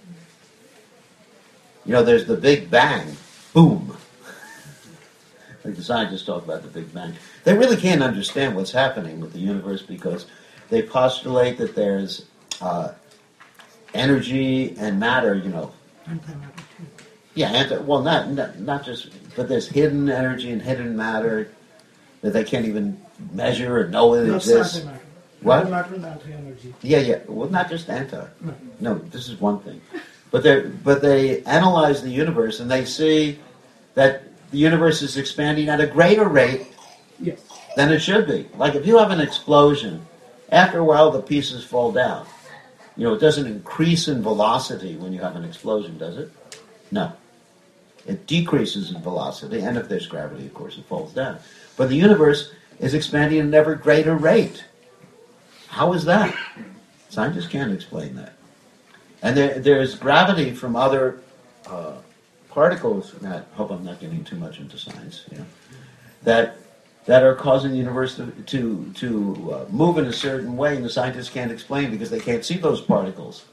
You know, there's the Big Bang. Boom. Like the scientists talk about the Big Bang. They really can't understand what's happening with the universe because they postulate that there's uh, energy and matter, you know. Antimatter too. Yeah, anti, well, not, not not just, but there's hidden energy and hidden matter that they can't even measure or know it That's exists. antimatter. What? Antimatter and anti-energy. Yeah, yeah. Well, not just anti. No. No, this is one thing. But they but they analyze the universe and they see that the universe is expanding at a greater rate Yes. than it should be. Like if you have an explosion After a while, the pieces fall down. You know, it doesn't increase in velocity when you have an explosion, does it? No. It decreases in velocity, and if there's gravity, of course, it falls down. But the universe is expanding at an ever greater rate. How is that? Scientists can't explain that. And there, there's gravity from other uh, particles, and I hope I'm not getting too much into science, you know, that that are causing the universe to to, to uh, move in a certain way, and the scientists can't explain because they can't see those particles.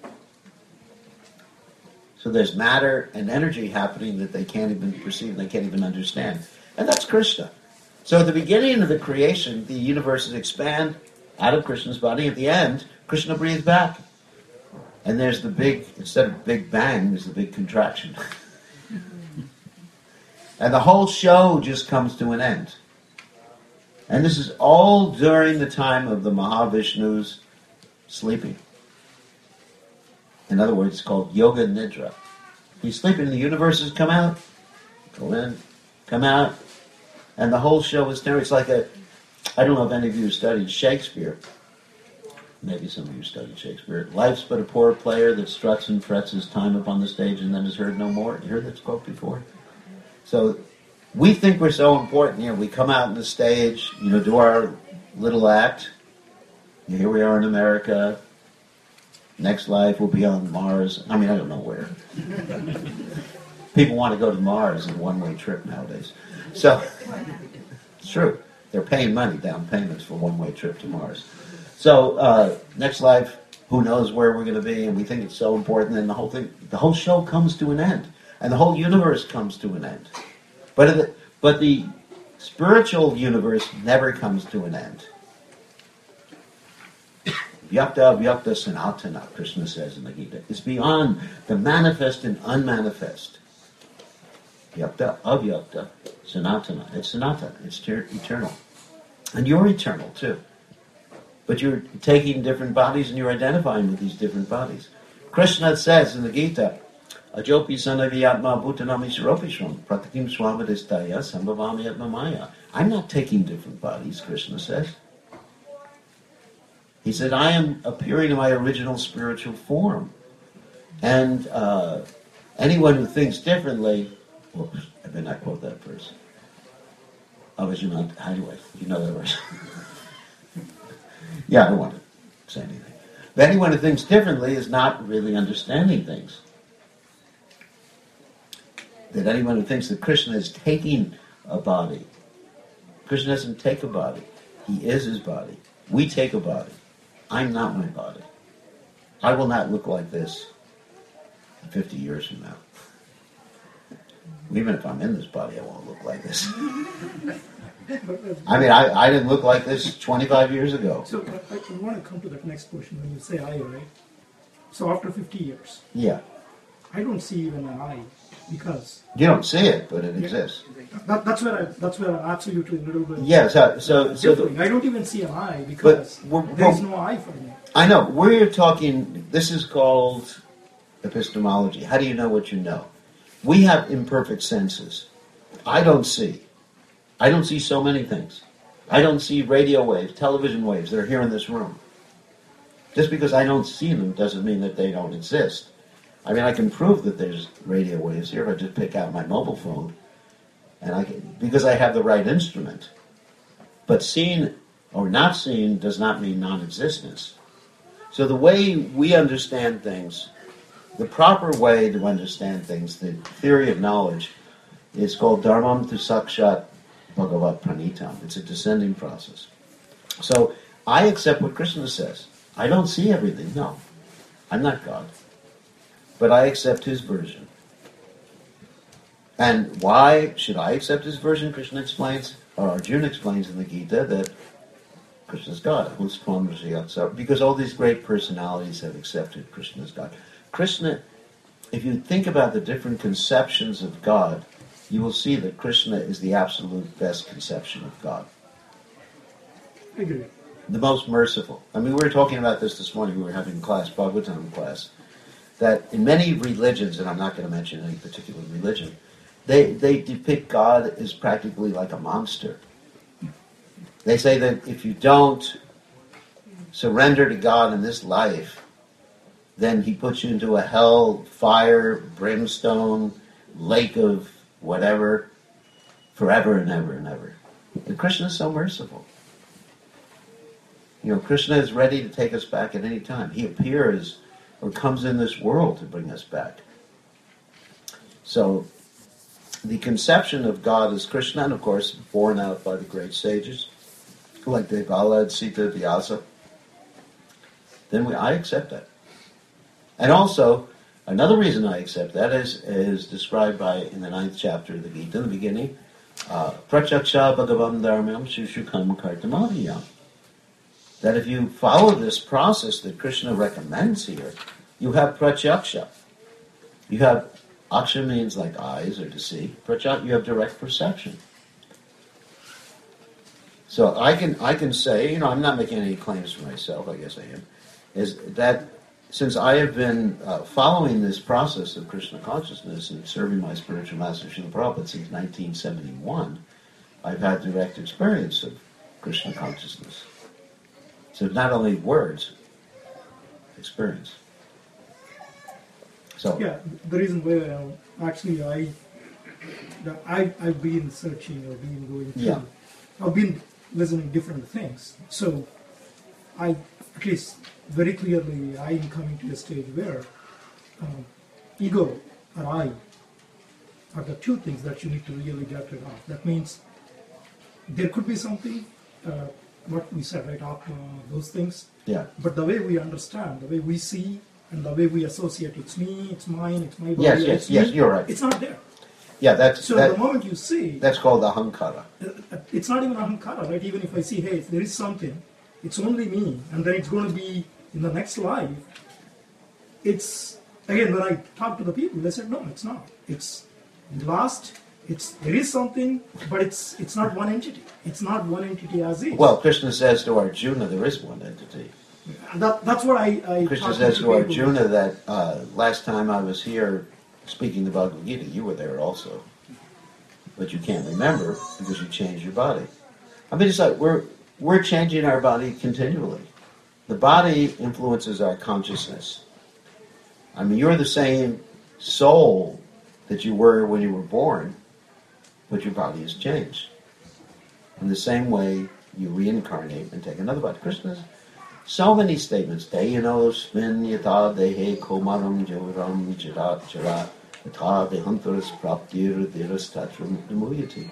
So there's matter and energy happening that they can't even perceive, they can't even understand. And that's Krishna. So at the beginning of the creation, the universes expand out of Krishna's body. At the end, Krishna breathes back. And there's the big, instead of big bang, there's the big contraction. And the whole show just comes to an end. And this is all during the time of the Mahavishnu's sleeping. In other words, it's called Yoga Nidra. He's sleeping, the universes come out, go in, come out, and the whole show is there. It's like a, I don't know if any of you studied Shakespeare. Maybe some of you studied Shakespeare. Life's but a poor player that struts and frets his time upon the stage and then is heard no more. You heard that quote before? So we think we're so important. You know, we come out on the stage, you know, do our little act. Here we are in America. Next life we'll be on Mars. I mean, I don't know where. People want to go to Mars in a one-way trip nowadays. So, it's true. They're paying money, down payments for a one-way trip to Mars. So, uh, next life, who knows where we're going to be, and we think it's so important, and the whole thing, the whole show comes to an end. And the whole universe comes to an end. But the, but the spiritual universe never comes to an end. Vyakta Vyakta Sanatana, Krishna says in the Gita. It's beyond the manifest and unmanifest. Vyakta Avyakta Sanatana. It's Sanatana. It's ter- eternal. And you're eternal too. But you're taking different bodies and you're identifying with these different bodies. Krishna says in the Gita, Ajopi Sanaviyatma Bhutanami Saropishram Pratakim Swamadistaya Sambhavami Atmamaya. I'm not taking different bodies, Krishna says. He said, I am appearing in my original spiritual form. And uh, anyone who thinks differently, whoops, I better not quote that verse. Oh, is you not, how do I, you know that verse? Yeah, I don't want to say anything. But anyone who thinks differently is not really understanding things. That anyone who thinks that Krishna is taking a body, Krishna doesn't take a body. He is his body. We take a body. I'm not my body. I will not look like this fifty years from now. Even if I'm in this body, I won't look like this. I mean, I, I didn't look like this twenty-five years ago. So I, I want to come to that next question when you say I, right? So after fifty years, Yeah. I don't see even an I because You don't see it, but it Yeah. exists. that, that's where I that's where I answer you to a little bit. Yeah, so, so, so the, differently. I don't even see an I because we're- there is well- no I for me. I know, we're talking, this is called epistemology. How do you know what you know? We have imperfect senses. I don't see. I don't see so many things. I don't see radio waves, television waves that are here in this room. Just because I don't see them doesn't mean that they don't exist. I mean, I can prove that there's radio waves here if I just pick out my mobile phone, and I can, because I have the right instrument. But seeing or not seeing does not mean non-existence. So the way we understand things, the proper way to understand things, the theory of knowledge, is called Dharmam tu Sakshat Bhagavat Pranitam. It's a descending process. So I accept what Krishna says. I don't see everything, no. I'm not God. But I accept his version. And why should I accept his version? Krishna explains, or Arjuna explains in the Gita that Krishna's God. Because all these great personalities have accepted Krishna as God. Krishna, if you think about the different conceptions of God, you will see that Krishna is the absolute best conception of God. I agree. The most merciful. I mean, we were talking about this this morning. We were having class, Bhagavatam class, that in many religions, and I'm not going to mention any particular religion, they, they depict God as practically like a monster. They say that if you don't surrender to God in this life, then he puts you into a hell, fire, brimstone, lake of whatever, forever and ever and ever. And Krishna is so merciful. You know, Krishna is ready to take us back at any time. He appears or comes in this world to bring us back. So, the conception of God as Krishna, and of course, borne out by the great sages, like Devala, Sita, Vyasa, then we, I accept that. And also, another reason I accept that is, is described by, in the ninth chapter of the Gita, in the beginning, uh, Prachaksha Bhagavam Dharmam Shushukam Kartamahiyam. That if you follow this process that Krishna recommends here, you have prachaksha. You have, aksha means like eyes or to see. Prachak, you have direct perception. So I can I can say, you know, I'm not making any claims for myself, I guess I am, is that since I have been uh, following this process of Krishna consciousness and serving my spiritual master Srila Prabhupada since nineteen seventy-one, I've had direct experience of Krishna consciousness. So not only words, experience. So yeah, the reason why uh, actually I, that I I've been searching or been going through, Yeah. I've been listening to different things. So I at least very clearly I am coming to a stage where um, ego or I are the two things that you need to really get rid of. That means there could be something. Uh, what we said, right, Atma, those things. yeah, But the way we understand, the way we see, and the way we associate, it's me, it's mine, it's my body, yes, yes, it's yes, me, you're right. it's not there. Yeah, that's So that, the moment you see, that's called ahankara. uh, it's not even ahankara, right? Even if I see, hey, there is something, it's only me, and then it's going to be in the next life. It's, again, when I talk to the people, they said, no, it's not. It's lost. It's, there is something, but it's it's not one entity. It's not one entity as is. Well, Krishna says to Arjuna, there is one entity. That, that's what I, I Krishna talk says to people. Arjuna that uh, last time I was here speaking the Bhagavad Gita, you were there also. But you can't remember because you changed your body. I mean, it's like we're, we're changing our body continually. The body influences our consciousness. I mean, you're the same soul that you were when you were born, but your body has changed. In the same way, you reincarnate and take another body. Krishna's so many statements. Deyano smin yata dehe komaram joram jira jira yata dehantaras praptir diras tatram namuyati.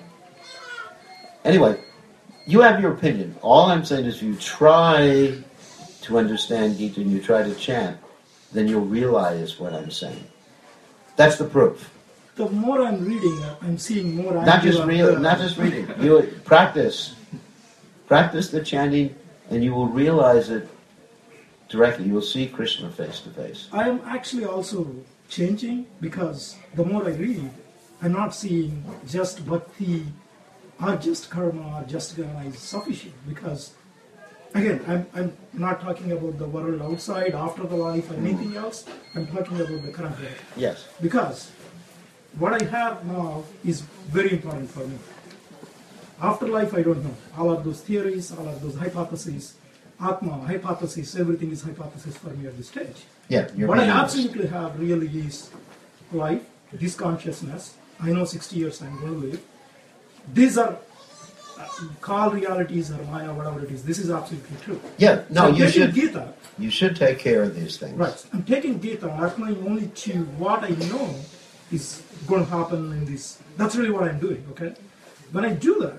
Anyway, you have your opinion. All I'm saying is if you try to understand Gita and you try to chant, then you'll realize what I'm saying. That's the proof. The more I'm reading, I'm seeing more. Not just angular- real, not just reading. You practice, practice the chanting, and you will realize it directly. You will see Krishna face to face. I am actually also changing because the more I read, I'm not seeing just bhakti or just karma or just jnana is sufficient. Because again, I'm I'm not talking about the world outside, after the life, or anything else. I'm talking about the current world. Yes. Because what I have now is very important for me. Afterlife, I don't know. All of those theories, all of those hypotheses, Atma, hypothesis, everything is hypothesis for me at this stage. Yeah. You're What I being honest. absolutely have really is life, this consciousness. I know sixty years I'm going to live. These are uh, call realities or Maya, whatever it is. This is absolutely true. Yeah. No, So I'm you taking should. Gita. You should take care of these things. Right. I'm taking Gita and applying only to what I know is going to happen in this. That's really what I'm doing, okay? When I do that,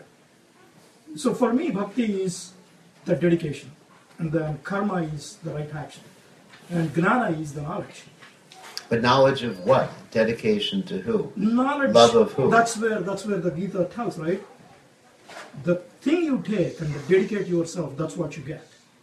so for me, bhakti is the dedication, and then karma is the right action, and gnana is the knowledge. But knowledge of what? Dedication to who? Knowledge, Love of who? That's where, that's where the Gita tells, right? The thing you take and dedicate yourself, that's what you get.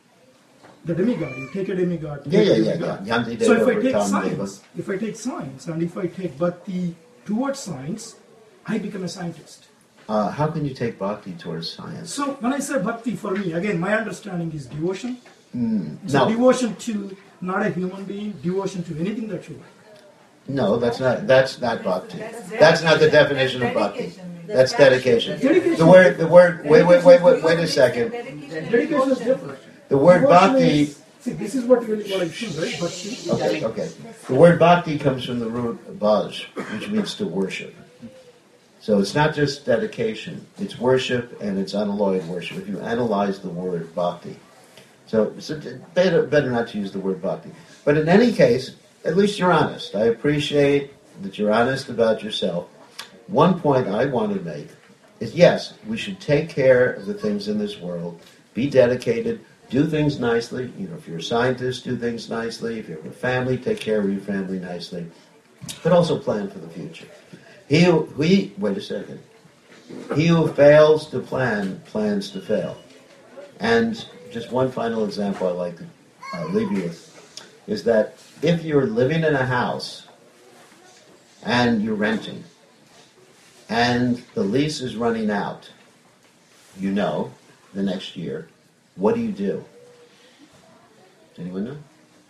The demigod, you take a demigod. Yeah, take yeah, a yeah, demigod. yeah. Yanti So if Deva I take Vartam science, if I take science, and if I take bhakti towards science, I become a scientist. Uh, how can you take bhakti towards science? So when I say bhakti, for me, again, my understanding is devotion. Mm, So no, devotion to not a human being, devotion to anything that you like. no, that's not. That's not bhakti. That's not the definition of bhakti. That's dedication. Dedication. The word. The word. Wait, wait, wait, wait, wait a second. Dedication is different. The word Devotion bhakti. is- see, this is what really what I feel, right? Bhakti. Okay, okay. The word bhakti comes from the root bhaj, which means to worship. So it's not just dedication, it's worship and it's unalloyed worship. If you analyze the word bhakti. So it's better, better not to use the word bhakti. But in any case, at least you're honest. I appreciate that you're honest about yourself. One point I want to make is, yes, we should take care of the things in this world, be dedicated, do things nicely. You know, if you're a scientist, do things nicely. If you have a family, take care of your family nicely. But also plan for the future. He who, he, wait a second. He who fails to plan, plans to fail. And just one final example I'd like to uh, leave you with is that if you're living in a house and you're renting, and the lease is running out, you know, the next year, what do you do? Does anyone know?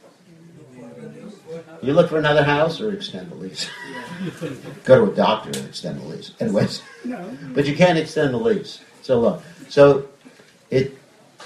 You look for another house or extend the lease? Go to a doctor and extend the lease. Anyways, No. but you can't extend the lease. So look, so it,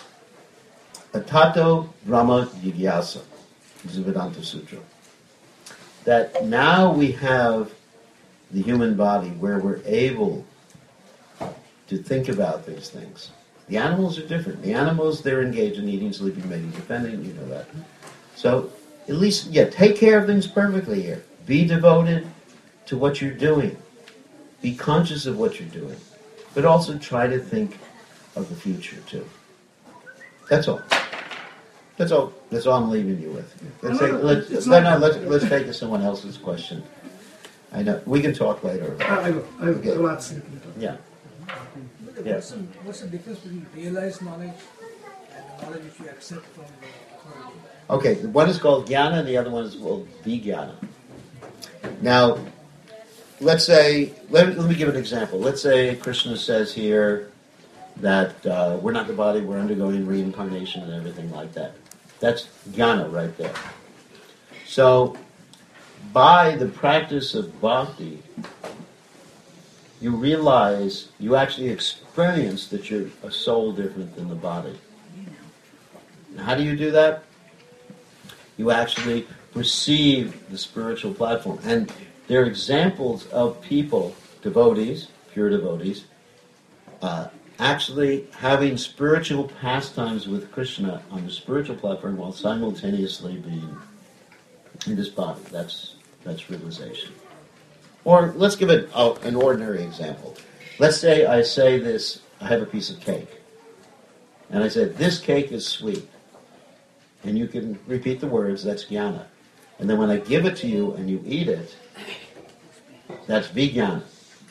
Atato Brahma Jigyasa, this is Vedanta Sutra, that now we have the human body where we're able to think about these things. The animals are different. The animals, they're engaged in eating, sleeping, mating, defending, you know that. So, at least, yeah, take care of things perfectly here. Be devoted to what you're doing. Be conscious of what you're doing. But also try to think of the future, too. That's all. That's all. That's all I'm leaving you with. Let's No, take, no, let's, it's no, not- no, let's, let's take it to someone else's question. I know. We can talk later. I, I will. I will. Okay. I will ask you later. Yeah. What's, Yeah. the, what's the difference between realized knowledge and the knowledge which you accept from the authority? Okay, the one is called jnana and the other one is called vijnana. Now, let's say, let, let me give an example. Let's say Krishna says here that uh, we're not the body, we're undergoing reincarnation and everything like that. That's jnana right there. So, by the practice of bhakti, you realize, you actually experience that you're a soul different than the body. And how do you do that? You actually perceive the spiritual platform. And there are examples of people, devotees, pure devotees, uh, actually having spiritual pastimes with Krishna on the spiritual platform while simultaneously being in this body. That's, that's realization. Or let's give it oh, an ordinary example. Let's say I say this, I have a piece of cake. And I said, this cake is sweet. And you can repeat the words, that's jnana. And then when I give it to you and you eat it, that's vijnana.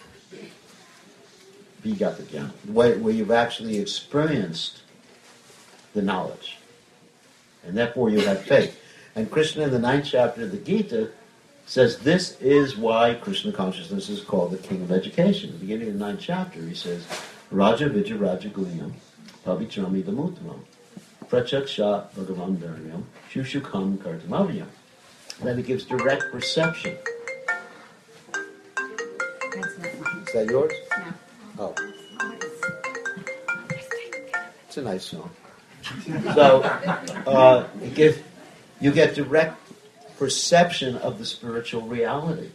Vijnata jnana. Where, where you've actually experienced the knowledge. And therefore you have faith. And Krishna in the ninth chapter of the Gita says this is why Krishna consciousness is called the king of education. At the beginning of the ninth chapter he says, Raja Vijay Raja Guliyam, Pavitrami Damuttamam, Prachaksha Bhagavan Dharyam, Shushukam Kartamavyam. Then it gives direct perception. That's not mine. Is that yours? No. Oh. It's a nice song. So, uh, it gives, you get direct perception of the spiritual reality.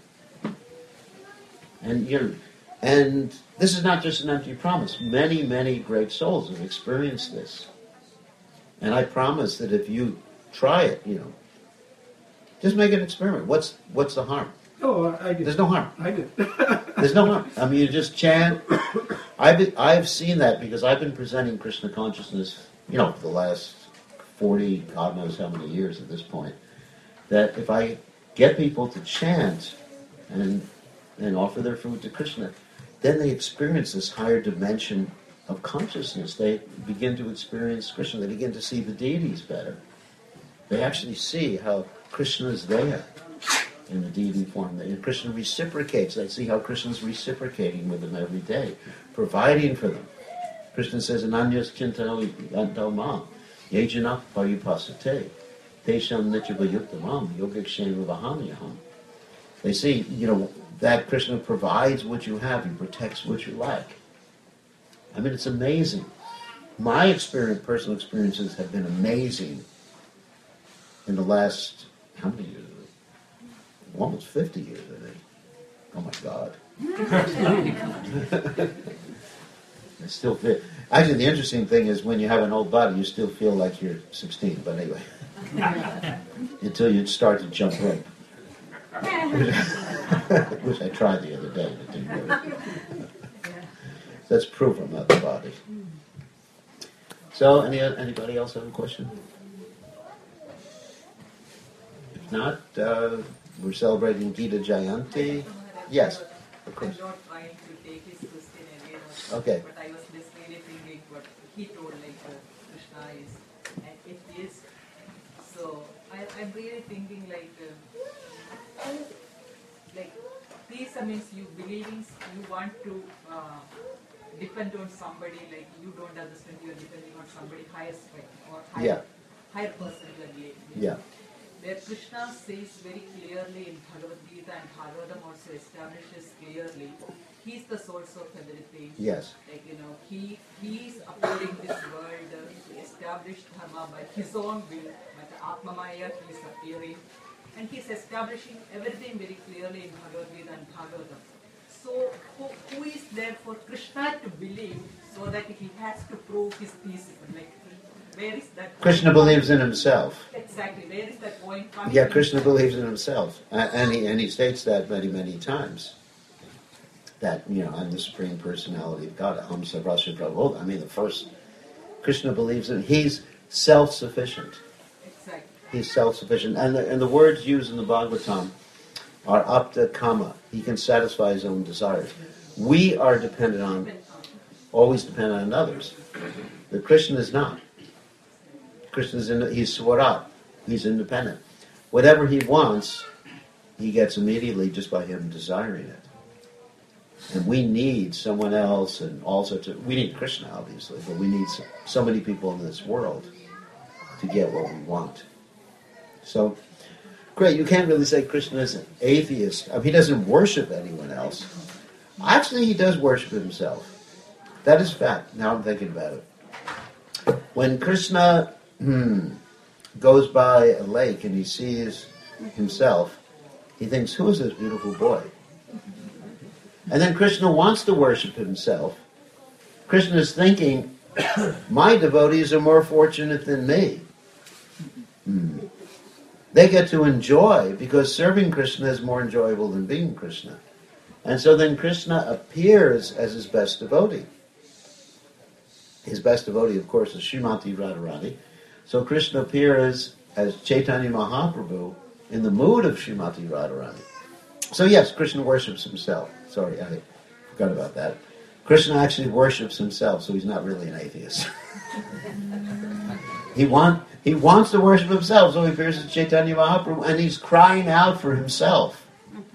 And you and this is not just an empty promise. Many, many great souls have experienced this. And I promise that if you try it, you know, just make an experiment. What's what's the harm? Oh, I did. There's no harm. I did. There's no harm. I mean, you just chant. I've been, I've seen that because I've been presenting Krishna consciousness, you know, for the last forty, God knows how many years at this point. That if I get people to chant and and offer their food to Krishna, then they experience this higher dimension of consciousness. They begin to experience Krishna. They begin to see the deities better. They actually see how Krishna is there in the deity form. And Krishna reciprocates. They see how Krishna is reciprocating with them every day, providing for them. Krishna says, Ananyas chintano yanto mam, yejana paripasate, tesham nityavayuktamam, yogakshema vahamyaham. They see, you know, that Krishna provides what you have. He protects what you lack. I mean, it's amazing. my experience, personal experiences have been amazing in the last, how many years? Almost fifty years, I think. Oh my God. I still feel, actually the interesting thing is when you have an old body, you still feel like you're sixteen, but anyway. Until you start to jump rope. Which I tried the other day, but didn't work. That's proof I'm not the body. So, any anybody else have a question? If not, uh, we're celebrating Gita Jayanti. Yes, of course. I'm not trying to take his question away. or- Okay. But I was just really thinking what he told, like uh, Krishna is an atheist. So I, I'm really thinking like, uh, like these means you believing, you want to uh, depend on somebody, like you don't understand, you're depending on somebody higher strength or higher, Yeah. higher person you are believing. Yeah. Where Krishna says very clearly in Bhagavad Gita, and Bhagavatam also establishes clearly, he's the source of everything. Yes. Like, you know, he he's upholding this world, uh, he established dharma by his own will, but Atmamaya he's appearing, and he's establishing everything very clearly in Bhagavad Gita and Bhagavatam. So, who, who is there for Krishna to believe so that he has to prove his thesis? Like, where is that? Krishna believes in himself. Exactly. Where is that point coming? Yeah, Krishna believes in himself. Uh, and, he, and he states that many, many times. That, you know, I'm the Supreme Personality of God. Aham Sarvasya Prabhu. I mean, the first, Krishna believes in, he's self-sufficient. Exactly. He's self-sufficient. And the, and the words used in the Bhagavatam are apta kama. He can satisfy his own desires. We are dependent on, always dependent on others. But Krishna is not. Krishna is in, he's swarat. He's independent. Whatever he wants, he gets immediately just by him desiring it. And we need someone else and all sorts of, we need Krishna obviously, but we need so, so many people in this world to get what we want. So, great, you can't really say Krishna is an atheist. I mean, he doesn't worship anyone else. Actually, he does worship himself. That is fact. Now I'm thinking about it. When Krishna hmm, goes by a lake and he sees himself, he thinks, who is this beautiful boy? And then Krishna wants to worship himself. Krishna is thinking, my devotees are more fortunate than me. Hmm. They get to enjoy, because serving Krishna is more enjoyable than being Krishna. And so then Krishna appears as his best devotee. His best devotee, of course, is Srimati Radharani. So Krishna appears as Chaitanya Mahaprabhu in the mood of Srimati Radharani. So yes, Krishna worships himself. Sorry, I forgot about that. Krishna actually worships himself, so he's not really an atheist. he want he wants to worship himself, so he appears as Chaitanya Mahaprabhu, and he's crying out for himself.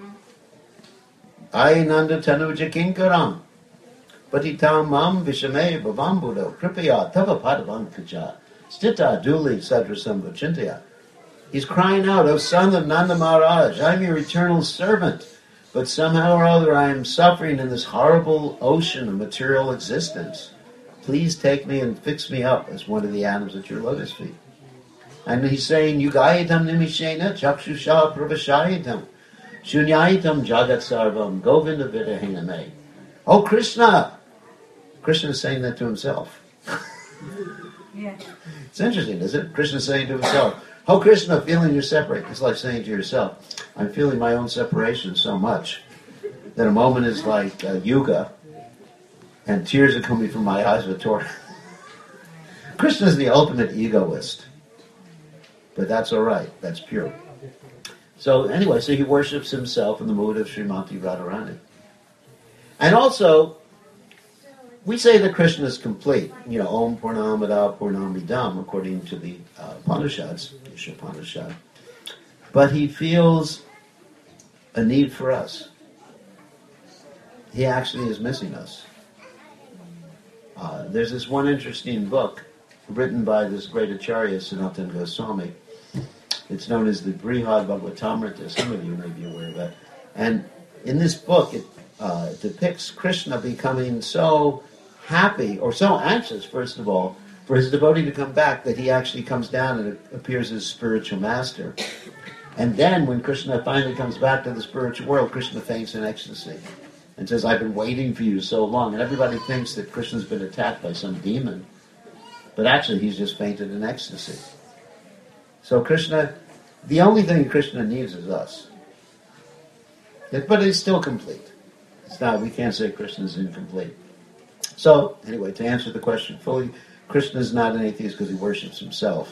Ay Nanda Tanuja Kinkaram. Patitam mam vishame bhavambudo kripaya tava padavan kaja stita duli sadrasam vachintaya. He's crying out, O son of Nanda Maharaj, I'm your eternal servant, but somehow or other I am suffering in this horrible ocean of material existence. Please take me and fix me up as one of the atoms at your lotus feet. And he's saying, Yugayitam nimishena chakshusha pravashayitam shunyayitam jagat sarvam govinda vidahiname. Oh Krishna! Krishna is saying that to himself. Yeah. It's interesting, isn't it? Krishna is saying to himself, oh Krishna, feeling you're separate. It's like saying to yourself, I'm feeling my own separation so much that a moment is like uh, yuga, and tears are coming from my eyes with torture. Krishna is the ultimate egoist. But that's all right. That's pure. So anyway, so he worships himself in the mood of Srimati Radharani. And also, we say that Krishna is complete. You know, Om Purnamada Purnamidam, according to the uh, Upanishads, Isha Upanishad. But he feels a need for us. He actually is missing us. Uh, there's this one interesting book written by this great Acharya, Sanatana Goswami. It's known as the Brihad Bhagavatamrita. Some of you may be aware of that. And in this book, it uh, depicts Krishna becoming so happy or so anxious, first of all, for his devotee to come back that he actually comes down and appears as spiritual master. And then when Krishna finally comes back to the spiritual world, Krishna faints in ecstasy and says, I've been waiting for you so long. And everybody thinks that Krishna's been attacked by some demon, but actually he's just fainted in ecstasy. So Krishna, the only thing Krishna needs is us. But he's still complete. It's not, we can't say Krishna's incomplete. So, anyway, to answer the question fully, Krishna is not an atheist because he worships himself.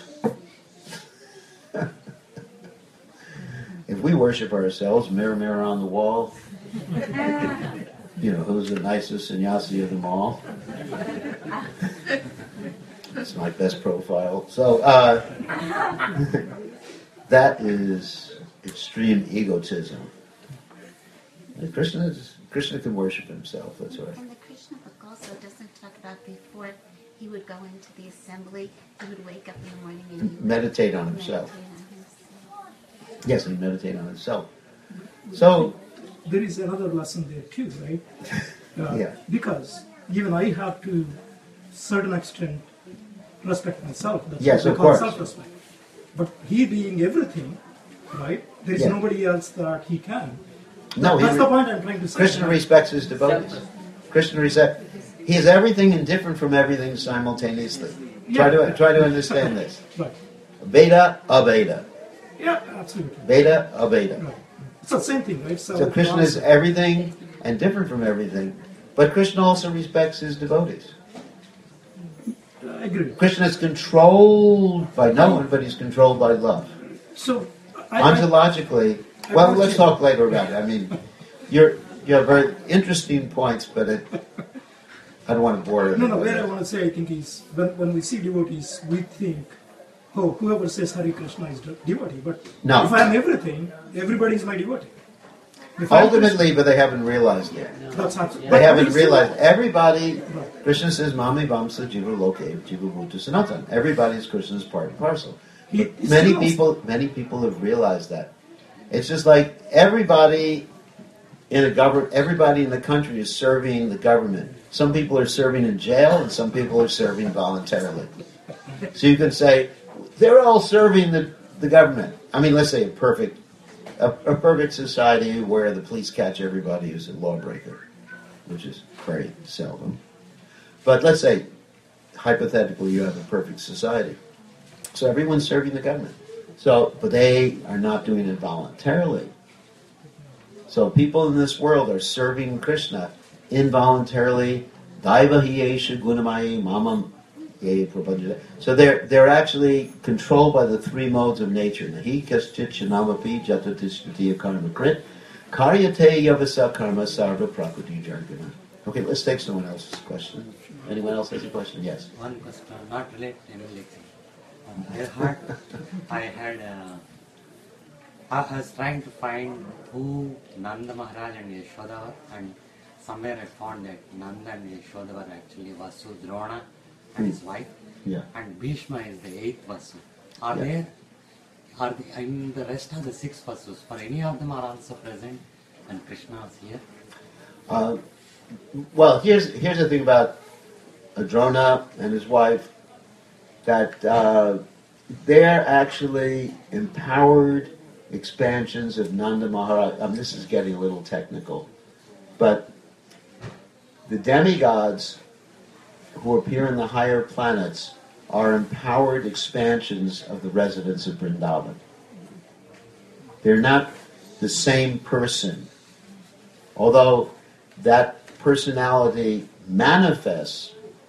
If we worship ourselves, mirror, mirror on the wall, you know, who's the nicest sannyasi of them all? That's my best profile. So, uh, that is extreme egotism. And Krishna, is, Krishna can worship himself, that's right. And the Krishna book also doesn't talk about before he would go into the assembly, he would wake up in the morning and he would meditate on himself. meditate on himself. Yes, he meditate on himself. So, there is another lesson there too, right? Uh, Yeah. Because even I have to, certain extent, respect myself. That's Yes, what we of call course. self-respect. But he being everything, right? There is Yeah. nobody else that he can. no, That's he the re- point I'm trying to say. Krishna respects his devotees. Krishna respects. He is everything and different from everything simultaneously. Try Yeah. to try to understand this. Right. Veda, Aveda. Yeah, absolutely. Veda, Aveda. Right. It's the same thing, right? So Krishna is everything and different from everything, but Krishna also respects his devotees. I agree. Krishna is controlled by no one, but he's controlled by love. So, I, I, Ontologically, I well, want let's you- talk later about it. I mean, you're you have very interesting points, but it, I don't want to bore you. no, no, where I want to say, I think is, when, when we see devotees, we think, oh, whoever says Hare Krishna is de- devotee. But No. if I'm everything, everybody is my devotee. If I'm Ultimately, but they haven't realized it. Krishna, that's absolutely. They haven't realized. Everybody, Krishna says, Mami Vamsa Jiva Loke Jiva Bhuta Sanatan. Everybody is Krishna's part and parcel. He- But he many still- people, many people have realized that. It's just like everybody in a government, everybody in the country is serving the government. Some people are serving in jail, and some people are serving voluntarily. So you can say they're all serving the, the government. I mean, let's say a perfect, a, a perfect society where the police catch everybody who's a lawbreaker, which is very seldom. But let's say, hypothetically, you have a perfect society. So everyone's serving the government. So, but they are not doing it voluntarily. So people in this world are serving Krishna involuntarily. Daiva hiyesha gunamayi mamam ye prabhajata. So they're they're actually controlled by the three modes of nature. Nahi kaschit shanamapi jatatishtitiya karma krit karyate yavasa karma sarva prakriti jargana. Okay, let's take someone else's question. Anyone else has a question? Yes. One question, not related to any lecture. Um, I heard, I had, uh, I was trying to find who Nanda Maharaj and Yashoda were, and somewhere I found that Nanda and Yashoda were actually Vasu, Drona and his wife, Yeah. and Bhishma is the eighth Vasu. Are Yeah. there, are the, in the rest of the six Vasus, for any of them are also present and Krishna is here? Uh, well, here's here's the thing about Drona and his wife, that uh, they're actually empowered expansions of Nanda Maharaj. I mean, this is getting a little technical, but the demigods who appear in the higher planets are empowered expansions of the residents of Vrindavan. They're not the same person, although that personality manifests.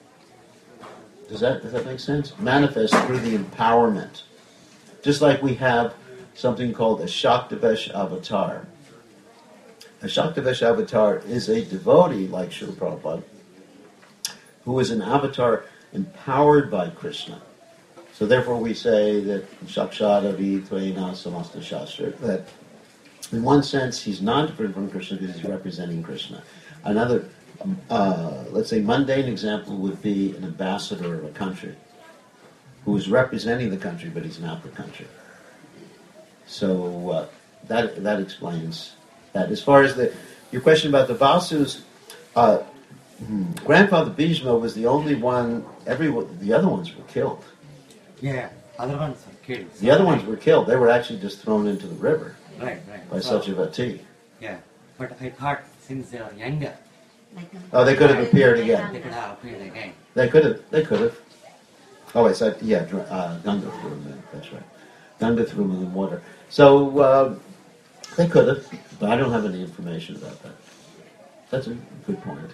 Does that does that make sense? Manifests through the empowerment. Just like we have something called a Shaktavesh avatar. A Shaktavesh avatar is a devotee like Srila Prabhupada, who is an avatar empowered by Krishna. So therefore we say that Shakshadavi Tvena Samasta Shastra, that in one sense he's not different from Krishna because he's representing Krishna. Another, uh, let's say, mundane example would be an ambassador of a country who is representing the country, but he's not the country. So uh, that that explains that. As far as the your question about the Vasus, uh, Hmm. Grandfather Bhishma was the only one. Every the other ones were killed. Yeah, other ones are killed. The other ones were killed. They were actually just thrown into the river Right, right. by So, Satyavati. yeah, but I thought since they are younger, Like a- Oh, they could have appeared again. they could have appeared again. They could have. They could have. Oh, I said, yeah, dr- uh, Ganga threw him in. That's right. Ganga threw him in the water. So uh, they could have, but I don't have any information about that. That's a good point.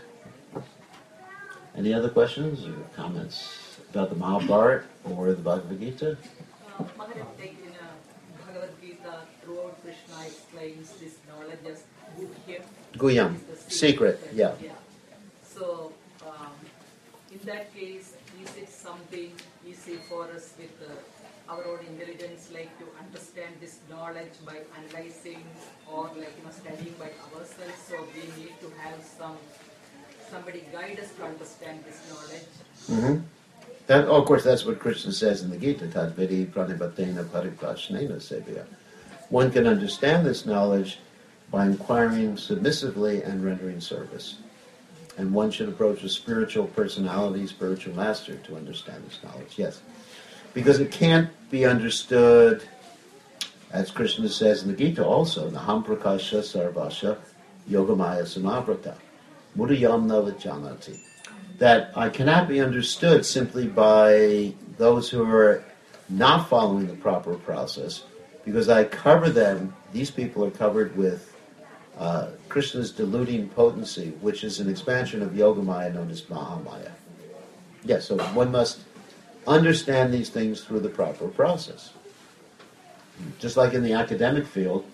Any other questions or comments about the Mahabharata or the Bhagavad Gita? Uh, Maharaj, like in uh, Bhagavad Gita, throughout Krishna explains this knowledge as Guhyam. Guyam, is the secret, yeah. So, um, in that case, is it something easy for us with uh, our own intelligence, like to understand this knowledge by analyzing or like you know studying by ourselves? So we need to have some somebody guide us to understand this knowledge. Mm-hmm. That, oh, of course, that's what Krishna says in the Gita. Tadvidi pranipatena pariprashnena sevya. One can understand this knowledge by inquiring submissively and rendering service. And one should approach a spiritual personality, spiritual master to understand this knowledge. Yes. Because it can't be understood, as Krishna says in the Gita also, Naham prakasha sarvasha yogamaya samavrata mudayam navajanati. That I cannot be understood simply by those who are not following the proper process, because I cover them, these people are covered with uh, Krishna's deluding potency, which is an expansion of Yogamaya known as Mahamaya. Yes, so one must understand these things through the proper process. Just like in the academic field,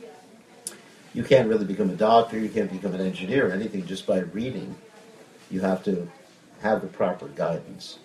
you can't really become a doctor, you can't become an engineer, anything just by reading. You have to have the proper guidance.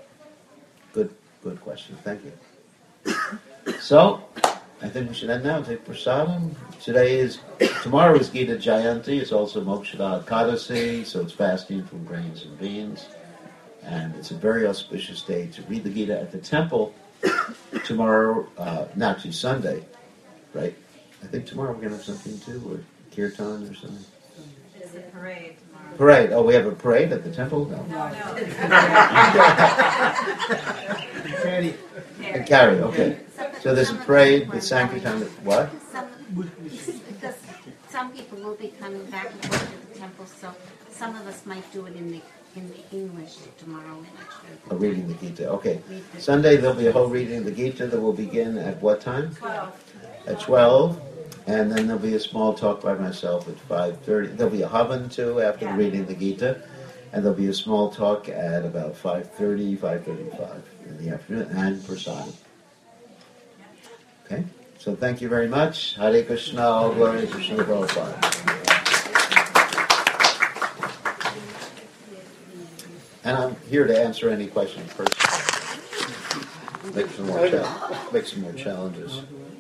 Good, good question. Thank you. So, I think we should end now and take prasadam. Today is, tomorrow is Gita Jayanti. It's also Mokshada Ekadasi, so it's fasting from grains and beans. And it's a very auspicious day to read the Gita at the temple tomorrow, uh, not to Sunday, right? I think tomorrow we're going to have something too, or kirtan or something. There's a parade tomorrow. Parade. Oh, we have a parade at the temple? No. No, no. Carry. And carry, okay. So there's a parade with Sankirtan. What? Some, because some people will be coming back and forth to the temple, so some of us might do it in the in the English tomorrow. Oh, reading the Gita. Okay. Sunday there'll be a whole reading of the Gita that will begin at what time? Twelve. At twelve. And then there'll be a small talk by myself at five thirty. There'll be a havan too after the reading of the Gita. And there'll be a small talk at about five thirty, five thirty-five in the afternoon, and prasadam. Okay? So thank you very much. Hare Krishna, all glory to Krishna Prabhupada. And I'm here to answer any questions personally. Make some more, cha- make some more challenges.